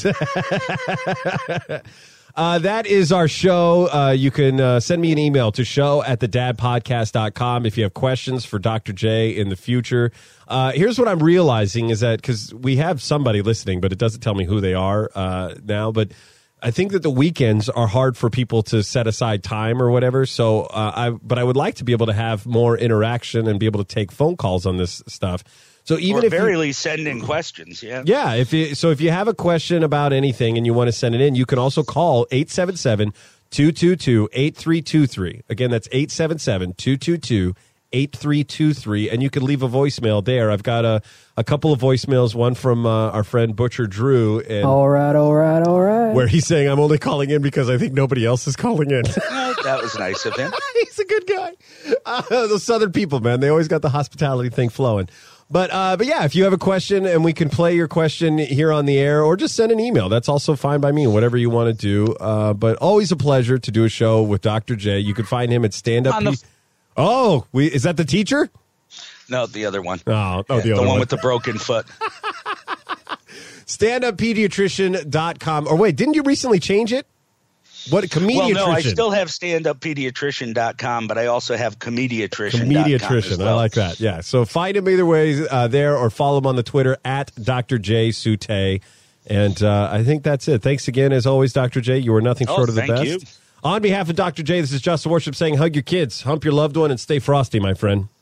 uh, that is our show. Uh, you can uh, send me an email to show at the dad podcast dot com if you have questions for Doctor J in the future. Uh, here's what I'm realizing is that because we have somebody listening, but it doesn't tell me who they are uh, now. But I think that the weekends are hard for people to set aside time or whatever. So, uh, I but I would like to be able to have more interaction and be able to take phone calls on this stuff. So even
or
if you-
very least send in questions, yeah.
yeah, if you, so if you have a question about anything and you want to send it in, you can also call eight seven seven, two two two, eight three two three. Again, that's eight seven seven, two two two, eight three two three. eight three two three, and you can leave a voicemail there. I've got a, a couple of voicemails, one from uh, our friend Butcher Drew, and
All right, all right, all right.
where he's saying, I'm only calling in because I think nobody else is calling in.
Well, that was nice of him.
He's a good guy. Uh, those Southern people, man, they always got the hospitality thing flowing. But uh, but yeah, if you have a question and we can play your question here on the air, or just send an email, that's also fine by me, whatever you want to do. Uh, but always a pleasure to do a show with Doctor J. You can find him at Stand Up.
On the-
P- oh, we, is that the teacher?
No, the other one.
Oh, oh the,
the
other
one,
one
with the broken foot.
stand up pediatrician dot com. Or wait, didn't you recently change it? What, comediatrician?
Well, no, I still have stand up pediatrician dot com, but I also have comediatrician dot com.
Comediatrician.
Well.
I like that. Yeah. So find him either way uh, there, or follow him on the Twitter at Doctor J Sute. And uh, I think that's it. Thanks again, as always, Doctor J. You were nothing
Oh,
short of the
thank
best.
you.
On behalf of Doctor J, this is Justin Worship saying hug your kids, hump your loved one, and stay frosty, my friend.